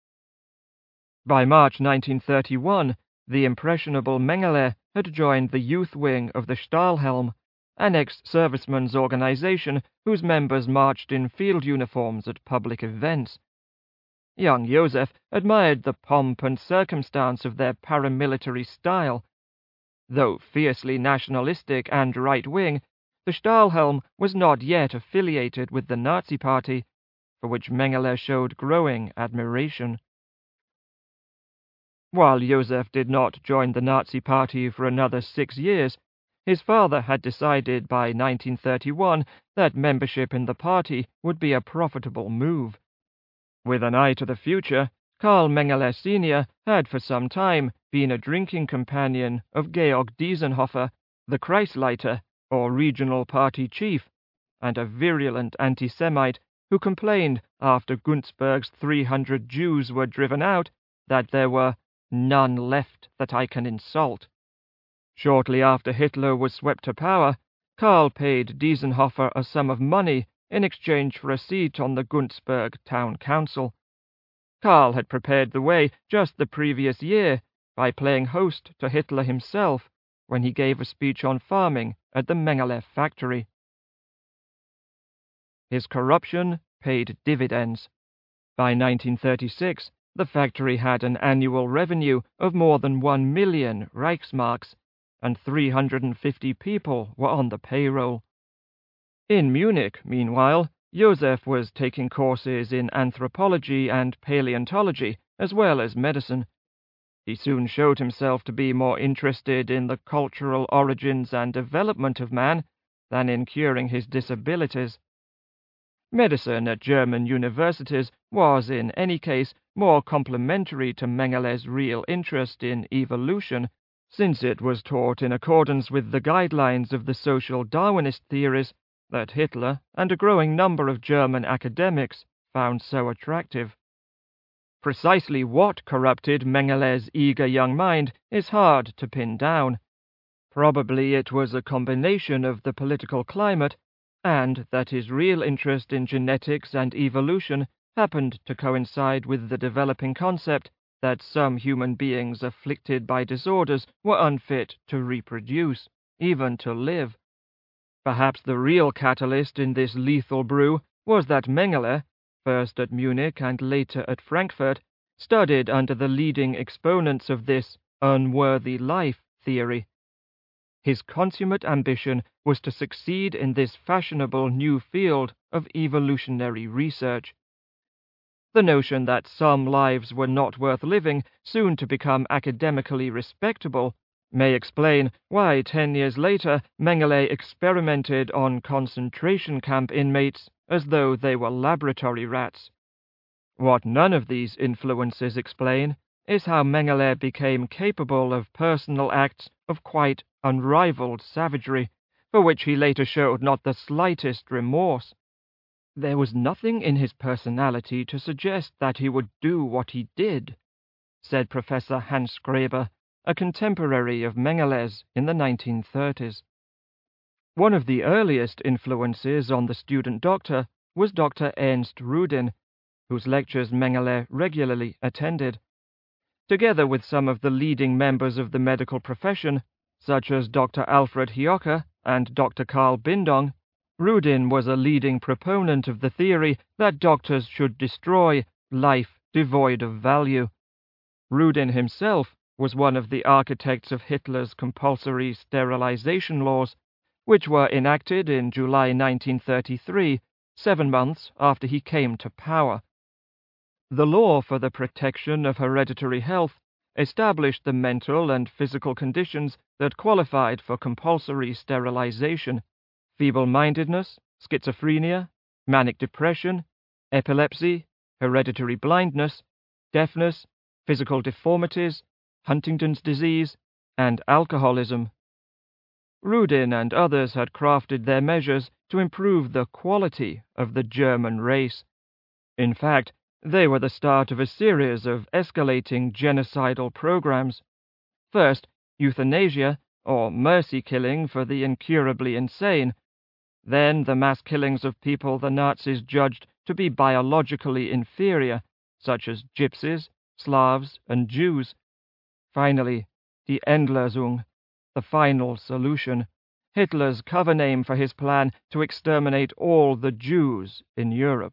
By March nineteen thirty-one, the impressionable Mengele had joined the youth wing of the Stahlhelm, an ex-servicemen's organization whose members marched in field uniforms at public events. Young Josef admired the pomp and circumstance of their paramilitary style. Though fiercely nationalistic and right-wing, the Stahlhelm was not yet affiliated with the Nazi Party, for which Mengele showed growing admiration. While Joseph did not join the Nazi Party for another six years, his father had decided by nineteen thirty-one that membership in the party would be a profitable move. With an eye to the future, Karl Mengele Senior had for some time been a drinking companion of Georg Diessenhofer, the Kreisleiter, or regional party chief, and a virulent anti-Semite who complained after Günzburg's three hundred Jews were driven out that there were none left that I can insult. Shortly after Hitler was swept to power, Karl paid Diessenhofer a sum of money in exchange for a seat on the Günzburg town council. Karl had prepared the way just the previous year by playing host to Hitler himself when he gave a speech on farming at the Mengele factory. His corruption paid dividends. By nineteen thirty-six, the factory had an annual revenue of more than one million Reichsmarks, and three hundred fifty people were on the payroll. In Munich, meanwhile, Joseph was taking courses in anthropology and paleontology, as well as medicine. He soon showed himself to be more interested in the cultural origins and development of man than in curing his disabilities. Medicine at German universities was, in any case, more complementary to Mengele's real interest in evolution, since it was taught in accordance with the guidelines of the social Darwinist theories that Hitler and a growing number of German academics found so attractive. Precisely what corrupted Mengele's eager young mind is hard to pin down. Probably it was a combination of the political climate and that his real interest in genetics and evolution happened to coincide with the developing concept that some human beings afflicted by disorders were unfit to reproduce, even to live. Perhaps the real catalyst in this lethal brew was that Mengele, first at Munich and later at Frankfurt, studied under the leading exponents of this unworthy life theory. His consummate ambition was to succeed in this fashionable new field of evolutionary research. The notion that some lives were not worth living, soon to become academically respectable, may explain why ten years later Mengele experimented on concentration camp inmates as though they were laboratory rats. What none of these influences explain is how Mengele became capable of personal acts of quite unrivaled savagery, for which he later showed not the slightest remorse. There was nothing in his personality to suggest that he would do what he did, said Professor Hans Graeber, a contemporary of Mengele's in the nineteen thirties. One of the earliest influences on the student doctor was Doctor Ernst Rudin, whose lectures Mengele regularly attended. Together with some of the leading members of the medical profession, such as Doctor Alfred Hiocher and Doctor Karl Bindong, Rudin was a leading proponent of the theory that doctors should destroy life devoid of value. Rudin himself was one of the architects of Hitler's compulsory sterilization laws, which were enacted in July nineteen thirty-three, seven months after he came to power. The law for the protection of hereditary health established the mental and physical conditions that qualified for compulsory sterilization: feeble-mindedness, schizophrenia, manic depression, epilepsy, hereditary blindness, deafness, physical deformities, Huntington's disease, and alcoholism. Rudin and others had crafted their measures to improve the quality of the German race. In fact, they were the start of a series of escalating genocidal programs. First, euthanasia, or mercy killing for the incurably insane. Then the mass killings of people the Nazis judged to be biologically inferior, such as gypsies, Slavs, and Jews. Finally, die Endlösung, the final solution, Hitler's cover name for his plan to exterminate all the Jews in Europe.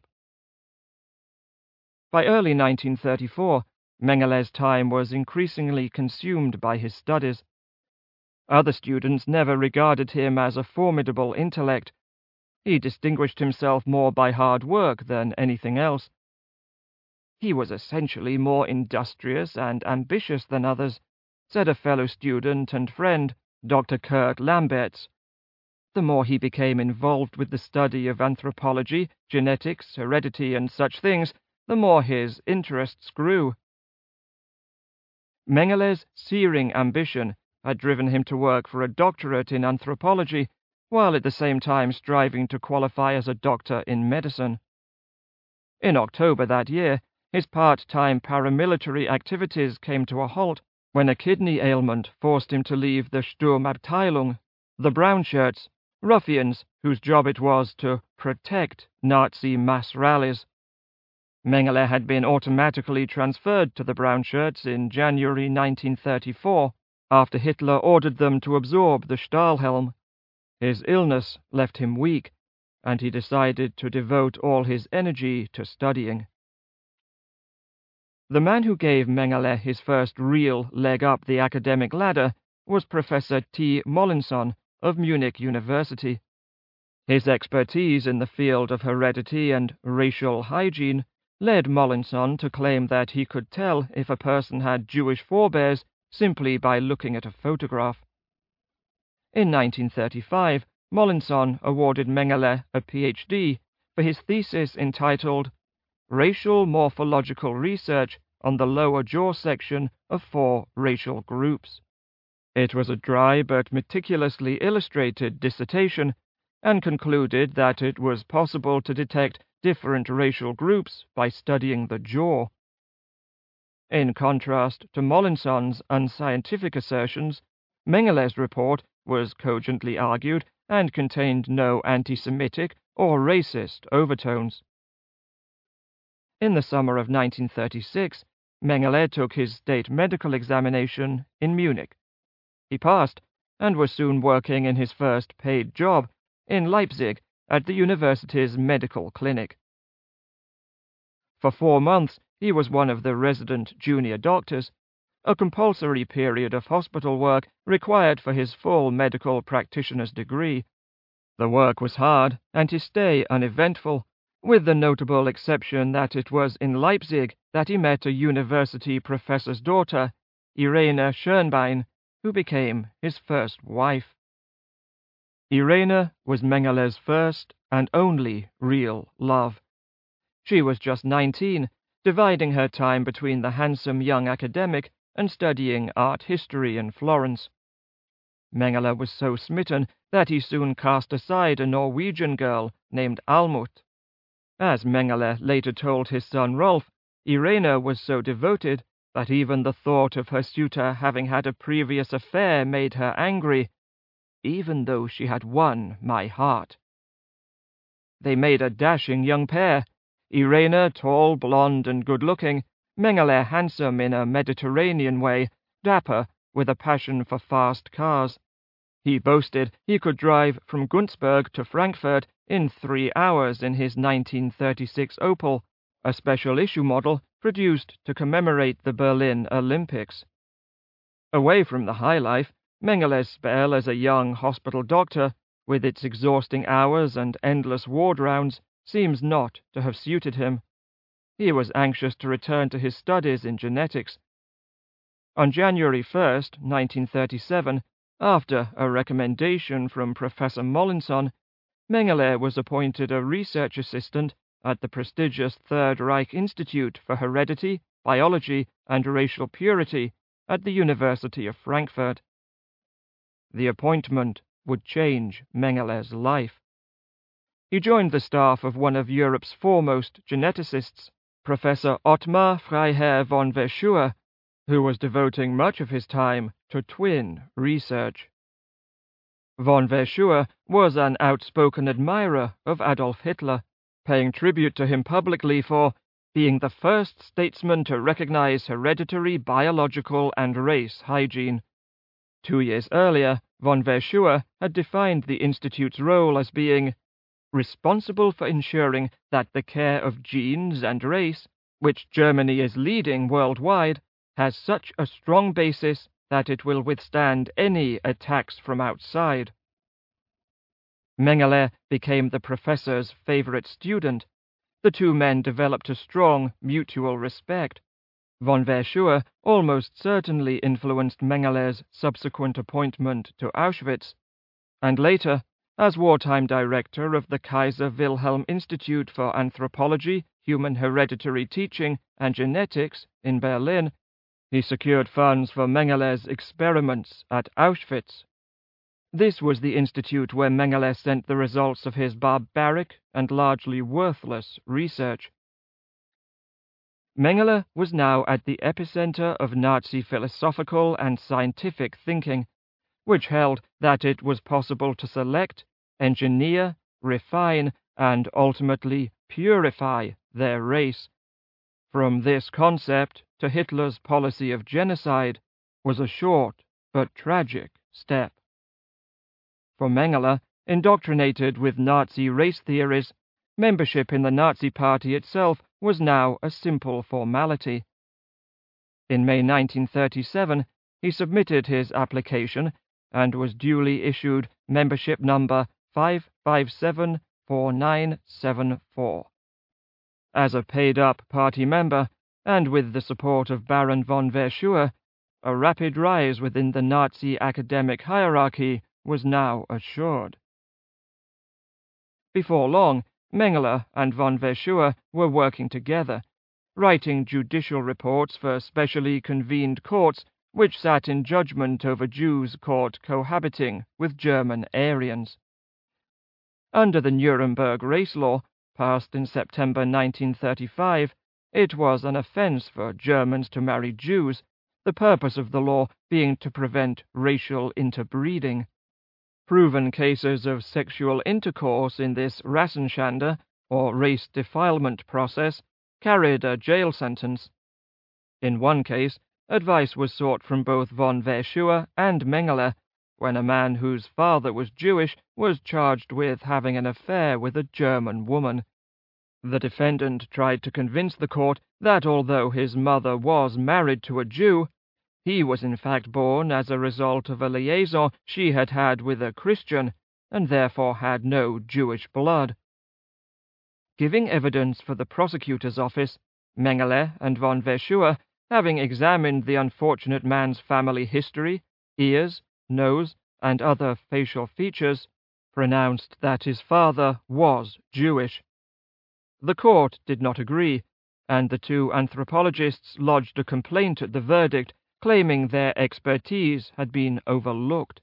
By early nineteen thirty-four, Mengele's time was increasingly consumed by his studies. Other students never regarded him as a formidable intellect. He distinguished himself more by hard work than anything else. He was essentially more industrious and ambitious than others, said a fellow student and friend, Doctor Kurt Lamberts. The more he became involved with the study of anthropology, genetics, heredity, and such things, the more his interests grew. Mengele's searing ambition had driven him to work for a doctorate in anthropology, while at the same time striving to qualify as a doctor in medicine. In October that year, his part-time paramilitary activities came to a halt when a kidney ailment forced him to leave the Sturmabteilung, the Brownshirts, ruffians whose job it was to protect Nazi mass rallies. Mengele had been automatically transferred to the Brownshirts in January nineteen thirty-four, after Hitler ordered them to absorb the Stahlhelm. His illness left him weak, and he decided to devote all his energy to studying. The man who gave Mengele his first real leg up the academic ladder was Professor T. Mollison of Munich University. His expertise in the field of heredity and racial hygiene led Mollison to claim that he could tell if a person had Jewish forebears simply by looking at a photograph. In nineteen thirty-five, Mollison awarded Mengele a P H D for his thesis entitled Racial Morphological Research on the Lower Jaw Section of Four Racial Groups. It was a dry but meticulously illustrated dissertation, and concluded that it was possible to detect different racial groups by studying the jaw. In contrast to Mollison's unscientific assertions, Mengele's report was cogently argued and contained no anti-Semitic or racist overtones. In the summer of nineteen thirty-six, Mengele took his state medical examination in Munich. He passed, and was soon working in his first paid job in Leipzig at the university's medical clinic. For four months he was one of the resident junior doctors, a compulsory period of hospital work required for his full medical practitioner's degree. The work was hard and his stay uneventful, with the notable exception that it was in Leipzig that he met a university professor's daughter, Irene Schönbein, who became his first wife. Irene was Mengele's first and only real love. She was just nineteen, dividing her time between the handsome young academic and studying art history in Florence. Mengele was so smitten that he soon cast aside a Norwegian girl named Almut. As Mengele later told his son Rolf, Irene was so devoted that even the thought of her suitor having had a previous affair made her angry, even though she had won my heart. They made a dashing young pair, Irene tall, blonde, and good-looking, Mengele handsome in a Mediterranean way, dapper, with a passion for fast cars. He boasted he could drive from Günzburg to Frankfurt in three hours in his nineteen thirty-six Opel, a special issue model produced to commemorate the Berlin Olympics. Away from the high life, Mengele's spell as a young hospital doctor, with its exhausting hours and endless ward rounds, seems not to have suited him. He was anxious to return to his studies in genetics. On January first, nineteen thirty-seven, after a recommendation from Professor Mollison, Mengele was appointed a research assistant at the prestigious Third Reich Institute for Heredity, Biology, and Racial Purity at the University of Frankfurt. The appointment would change Mengele's life. He joined the staff of one of Europe's foremost geneticists, Professor Ottmar Freiherr von Verschuer, who was devoting much of his time to twin research. Von Verschuer was an outspoken admirer of Adolf Hitler, paying tribute to him publicly for being the first statesman to recognize hereditary, biological, and race hygiene. Two years earlier, von Verschuer had defined the Institute's role as being responsible for ensuring that the care of genes and race, which Germany is leading worldwide, has such a strong basis that it will withstand any attacks from outside. Mengele became the professor's favorite student. The two men developed a strong mutual respect. Von Verschuer almost certainly influenced Mengele's subsequent appointment to Auschwitz, and later, as wartime director of the Kaiser Wilhelm Institute for Anthropology, Human Hereditary Teaching, and Genetics in Berlin, he secured funds for Mengele's experiments at Auschwitz. This was the institute where Mengele sent the results of his barbaric and largely worthless research. Mengele was now at the epicenter of Nazi philosophical and scientific thinking, which held that it was possible to select, engineer, refine, and ultimately purify their race. From this concept to Hitler's policy of genocide was a short but tragic step. For Mengele, indoctrinated with Nazi race theories, membership in the Nazi Party itself was now a simple formality. In May nineteen thirty-seven, he submitted his application and was duly issued membership number five five seven four nine seven four. As a paid-up party member, and with the support of Baron von Verschuer, a rapid rise within the Nazi academic hierarchy was now assured. Before long, Mengele and von Verschuer were working together, writing judicial reports for specially convened courts which sat in judgment over Jews caught cohabiting with German Aryans. Under the Nuremberg race law, passed in September nineteen thirty-five, it was an offense for Germans to marry Jews, the purpose of the law being to prevent racial interbreeding. Proven cases of sexual intercourse in this Rassenschande, or race defilement process, carried a jail sentence. In one case, advice was sought from both von Verschuer and Mengele when a man whose father was Jewish was charged with having an affair with a German woman. The defendant tried to convince the court that although his mother was married to a Jew, he was in fact born as a result of a liaison she had had with a Christian, and therefore had no Jewish blood. Giving evidence for the prosecutor's office, Mengele and von Verschuer, having examined the unfortunate man's family history, ears, nose, and other facial features, pronounced that his father was Jewish. The court did not agree, and the two anthropologists lodged a complaint at the verdict, claiming their expertise had been overlooked.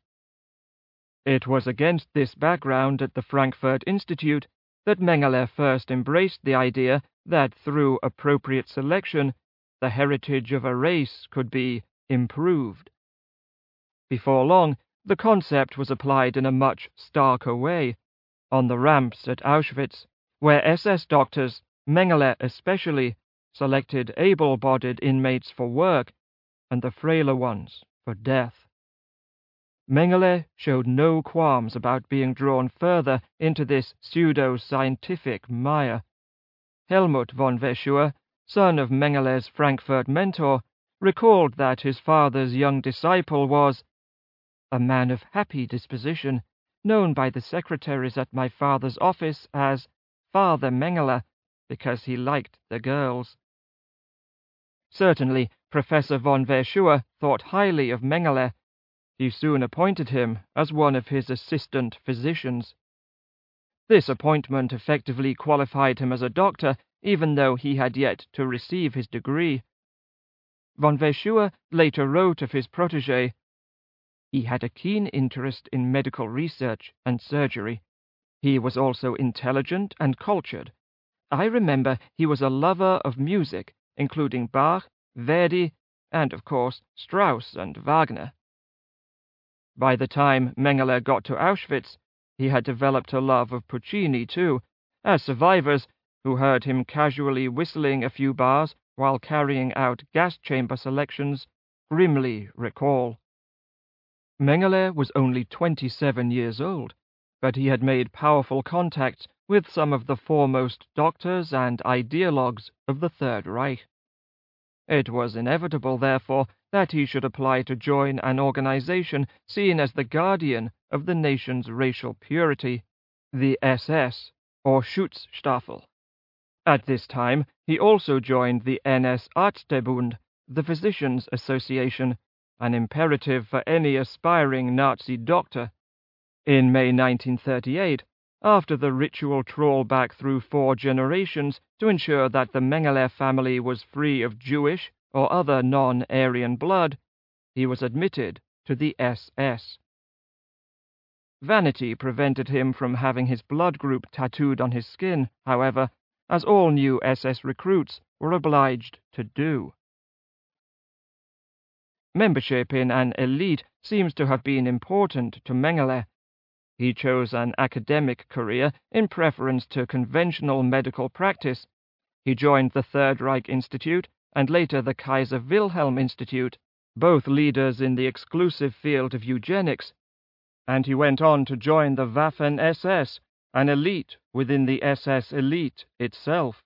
It was against this background at the Frankfurt Institute that Mengele first embraced the idea that through appropriate selection, the heritage of a race could be improved. Before long, the concept was applied in a much starker way. On the ramps at Auschwitz, where S S doctors, Mengele especially, selected able-bodied inmates for work, and the frailer ones for death. Mengele showed no qualms about being drawn further into this pseudo-scientific mire. Helmut von Verschuer, son of Mengele's Frankfurt mentor, recalled that his father's young disciple was a man of happy disposition, known by the secretaries at my father's office as Father Mengele, because he liked the girls. Certainly, Professor von Verschuer thought highly of Mengele. He soon appointed him as one of his assistant physicians. This appointment effectively qualified him as a doctor, even though he had yet to receive his degree. Von Verschuer later wrote of his protégé, "He had a keen interest in medical research and surgery. He was also intelligent and cultured. I remember he was a lover of music, including Bach, Verdi, and, of course, Strauss and Wagner." By the time Mengele got to Auschwitz, he had developed a love of Puccini too, as survivors, who heard him casually whistling a few bars while carrying out gas chamber selections, grimly recall. Mengele was only twenty-seven years old, but he had made powerful contacts with some of the foremost doctors and ideologues of the Third Reich. It was inevitable, therefore, that he should apply to join an organization seen as the guardian of the nation's racial purity, the S S, or Schutzstaffel. At this time, he also joined the N S-Ärztebund, the Physicians' Association, an imperative for any aspiring Nazi doctor. In May nineteen thirty-eight, after the ritual trawl back through four generations to ensure that the Mengele family was free of Jewish or other non-Aryan blood, he was admitted to the S S. Vanity prevented him from having his blood group tattooed on his skin, however, as all new S S recruits were obliged to do. Membership in an elite seems to have been important to Mengele. He chose an academic career in preference to conventional medical practice. He joined the Third Reich Institute and later the Kaiser Wilhelm Institute, both leaders in the exclusive field of eugenics, and he went on to join the Waffen-S S, an elite within the S S elite itself.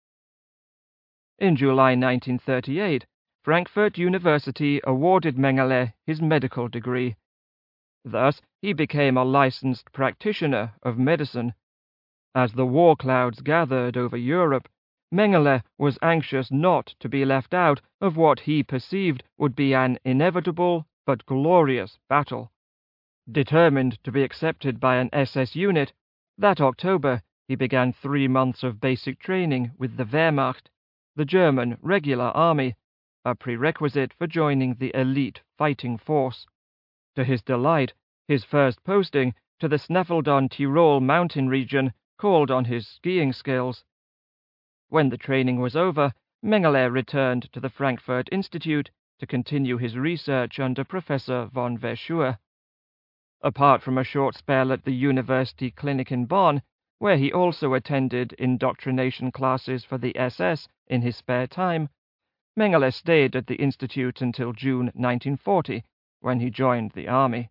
In July nineteen thirty-eight, Frankfurt University awarded Mengele his medical degree. Thus, he became a licensed practitioner of medicine. As the war clouds gathered over Europe, Mengele was anxious not to be left out of what he perceived would be an inevitable but glorious battle. Determined to be accepted by an S S unit, that October he began three months of basic training with the Wehrmacht, the German regular army, a prerequisite for joining the elite fighting force. To his delight, his first posting to the Snæfellsnes Tyrol mountain region called on his skiing skills. When the training was over, Mengele returned to the Frankfurt Institute to continue his research under Professor von Verschuer. Apart from a short spell at the University Clinic in Bonn, where he also attended indoctrination classes for the S S in his spare time, Mengele stayed at the Institute until June nineteen forty, when he joined the army.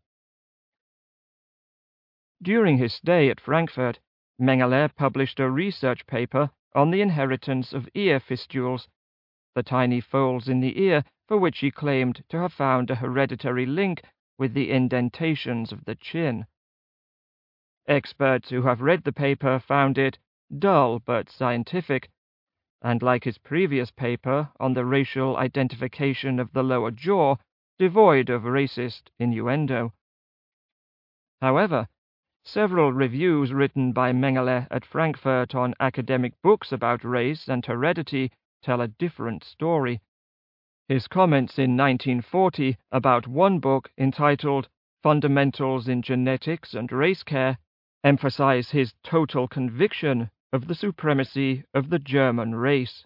During his stay at Frankfurt, Mengele published a research paper on the inheritance of ear fistules, the tiny folds in the ear for which he claimed to have found a hereditary link with the indentations of the chin. Experts who have read the paper found it dull but scientific, and like his previous paper on the racial identification of the lower jaw, devoid of racist innuendo. However, several reviews written by Mengele at Frankfurt on academic books about race and heredity tell a different story. His comments in nineteen forty about one book entitled Fundamentals in Genetics and Race Care emphasize his total conviction of the supremacy of the German race.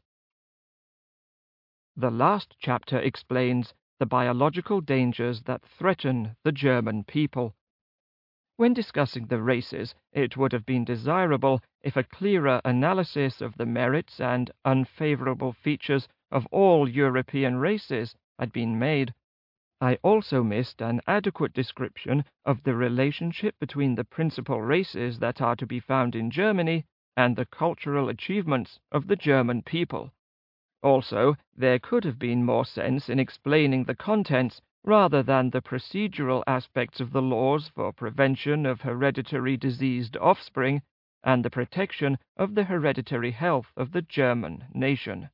The last chapter explains the biological dangers that threaten the German people. When discussing the races, it would have been desirable if a clearer analysis of the merits and unfavorable features of all European races had been made. I also missed an adequate description of the relationship between the principal races that are to be found in Germany and the cultural achievements of the German people. Also, there could have been more sense in explaining the contents rather than the procedural aspects of the laws for prevention of hereditary diseased offspring and the protection of the hereditary health of the German nation.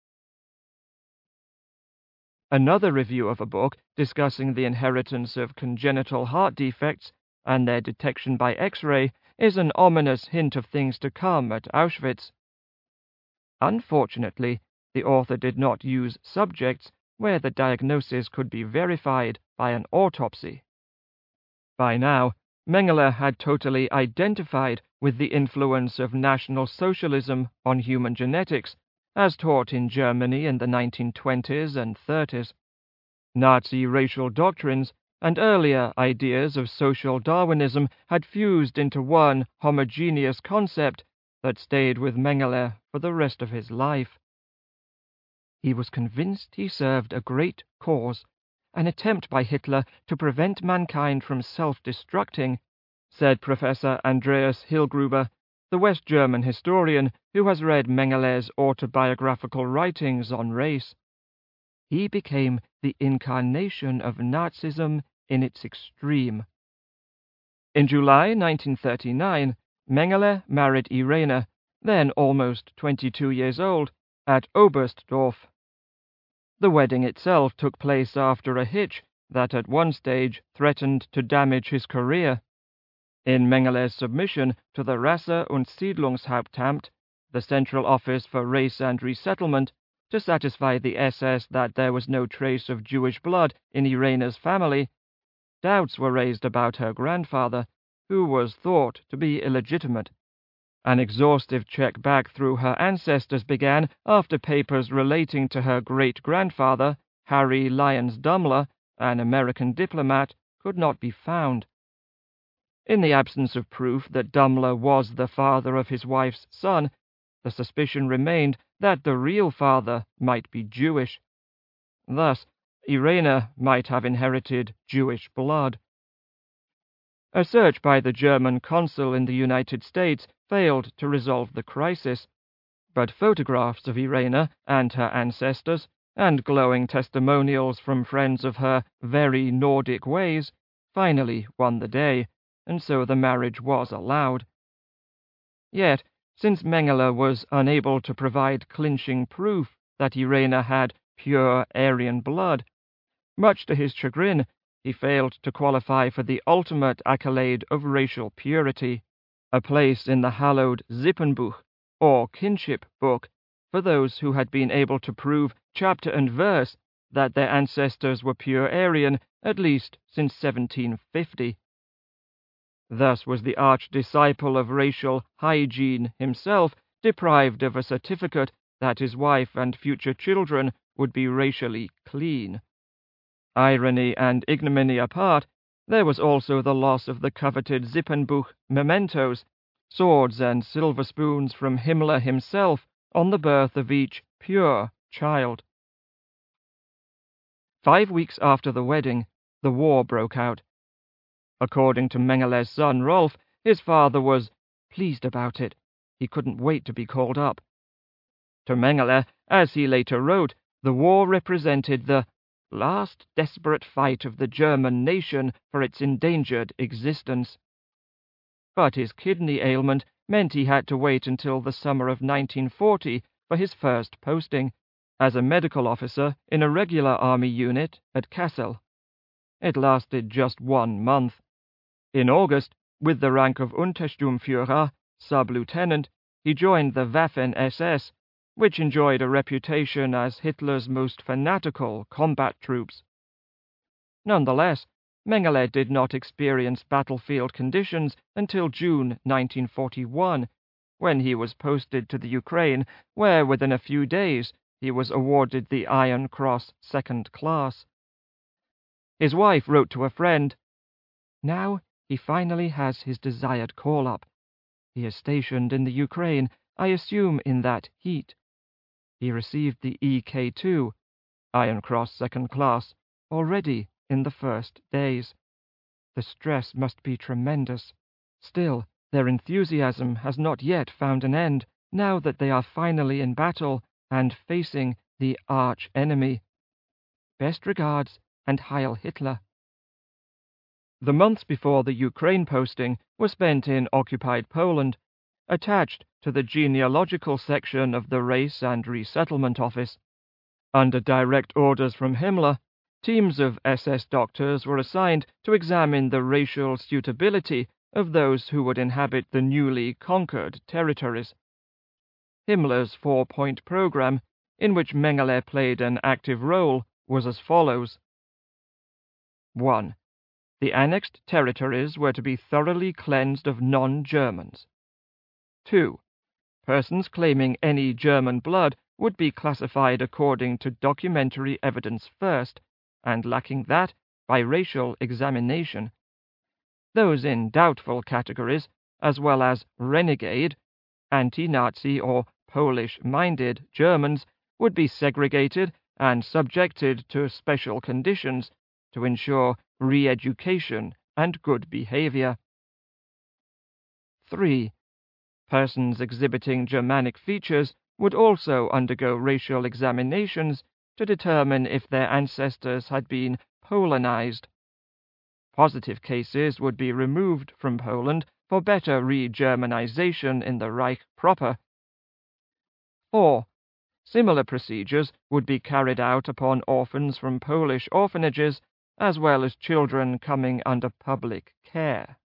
Another review of a book discussing the inheritance of congenital heart defects and their detection by X-ray is an ominous hint of things to come at Auschwitz. Unfortunately, the author did not use subjects where the diagnosis could be verified by an autopsy. By now, Mengele had totally identified with the influence of National Socialism on human genetics, as taught in Germany in the nineteen twenties and thirties. Nazi racial doctrines and earlier ideas of social Darwinism had fused into one homogeneous concept that stayed with Mengele for the rest of his life. He was convinced he served a great cause, an attempt by Hitler to prevent mankind from self-destructing, said Professor Andreas Hillgruber, the West German historian who has read Mengele's autobiographical writings on race. he became the incarnation of Nazism in its extreme. In July nineteen thirty-nine, Mengele married Irene, then almost twenty-two years old, at Oberstdorf. The wedding itself took place after a hitch that at one stage threatened to damage his career. In Mengele's submission to the Rasse- und Siedlungshauptamt, the Central Office for Race and Resettlement, to satisfy the S S that there was no trace of Jewish blood in Irene's family, doubts were raised about her grandfather, who was thought to be illegitimate. An exhaustive check back through her ancestors began after papers relating to her great-grandfather, Harry Lyons Dummler, an American diplomat, could not be found. In the absence of proof that Dummler was the father of his wife's son, the suspicion remained that the real father might be Jewish. Thus, Irene might have inherited Jewish blood. A search by the German consul in the United States failed to resolve the crisis, but photographs of Irene and her ancestors, and glowing testimonials from friends of her very Nordic ways, finally won the day, and so the marriage was allowed. Yet, since Mengele was unable to provide clinching proof that Irene had pure Aryan blood, much to his chagrin, he failed to qualify for the ultimate accolade of racial purity, a place in the hallowed Sippenbuch, or kinship book, for those who had been able to prove chapter and verse that their ancestors were pure Aryan at least since seventeen fifty. Thus was the arch-disciple of racial hygiene himself deprived of a certificate that his wife and future children would be racially clean. Irony and ignominy apart, there was also the loss of the coveted Sippenbuch mementos, swords and silver spoons from Himmler himself on the birth of each pure child. Five weeks after the wedding, the war broke out. According to Mengele's son Rolf, his father was pleased about it. He couldn't wait to be called up. To Mengele, as he later wrote, the war represented the last desperate fight of the German nation for its endangered existence. But his kidney ailment meant he had to wait until the summer of nineteen forty for his first posting, as a medical officer in a regular army unit at Kassel. It lasted just one month. In August, with the rank of Untersturmführer, sub-lieutenant, he joined the Waffen-S S, which enjoyed a reputation as Hitler's most fanatical combat troops. Nonetheless, Mengele did not experience battlefield conditions until June nineteen forty-one, when he was posted to the Ukraine, where within a few days he was awarded the Iron Cross Second Class. His wife wrote to a friend, "Now he finally has his desired call-up. He is stationed in the Ukraine, I assume in that heat. He received the E K two, Iron Cross Second Class, already in the first days. The stress must be tremendous. Still, their enthusiasm has not yet found an end, now that they are finally in battle and facing the arch-enemy. Best regards, and Heil Hitler." The months before the Ukraine posting were spent in occupied Poland, attached to the genealogical section of the Race and Resettlement Office. Under direct orders from Himmler, teams of S S doctors were assigned to examine the racial suitability of those who would inhabit the newly conquered territories. Himmler's four-point program, in which Mengele played an active role, was as follows. one. The annexed territories were to be thoroughly cleansed of non-Germans. two. Persons claiming any German blood would be classified according to documentary evidence first, and lacking that, by racial examination. Those in doubtful categories, as well as renegade, anti-Nazi or Polish-minded Germans, would be segregated and subjected to special conditions to ensure re-education and good behavior. three. Persons exhibiting Germanic features would also undergo racial examinations to determine if their ancestors had been Polonized. Positive cases would be removed from Poland for better re-Germanization in the Reich proper. four. Similar procedures would be carried out upon orphans from Polish orphanages, as well as children coming under public care.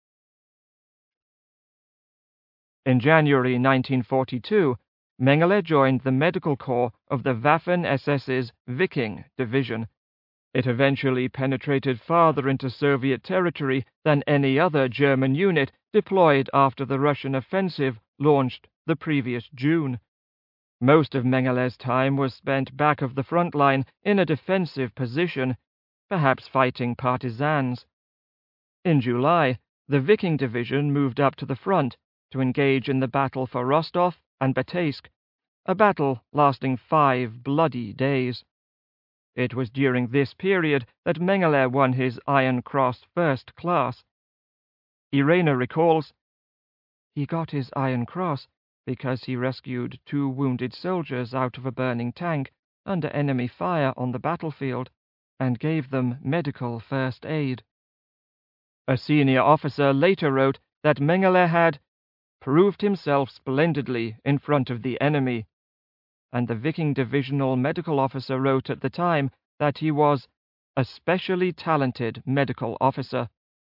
In January nineteen forty-two, Mengele joined the medical corps of the Waffen-S S's Viking Division. It eventually penetrated farther into Soviet territory than any other German unit deployed after the Russian offensive launched the previous June. Most of Mengele's time was spent back of the front line in a defensive position, perhaps fighting partisans. In July, the Viking Division moved up to the front to engage in the battle for Rostov and Bataysk, a battle lasting five bloody days. It was during this period that Mengele won his Iron Cross First Class. Irena recalls, "He got his Iron Cross because he rescued two wounded soldiers out of a burning tank under enemy fire on the battlefield and gave them medical first aid." A senior officer later wrote that Mengele had proved himself splendidly in front of the enemy, and the Viking Divisional Medical Officer wrote at the time that he was a specially talented medical officer.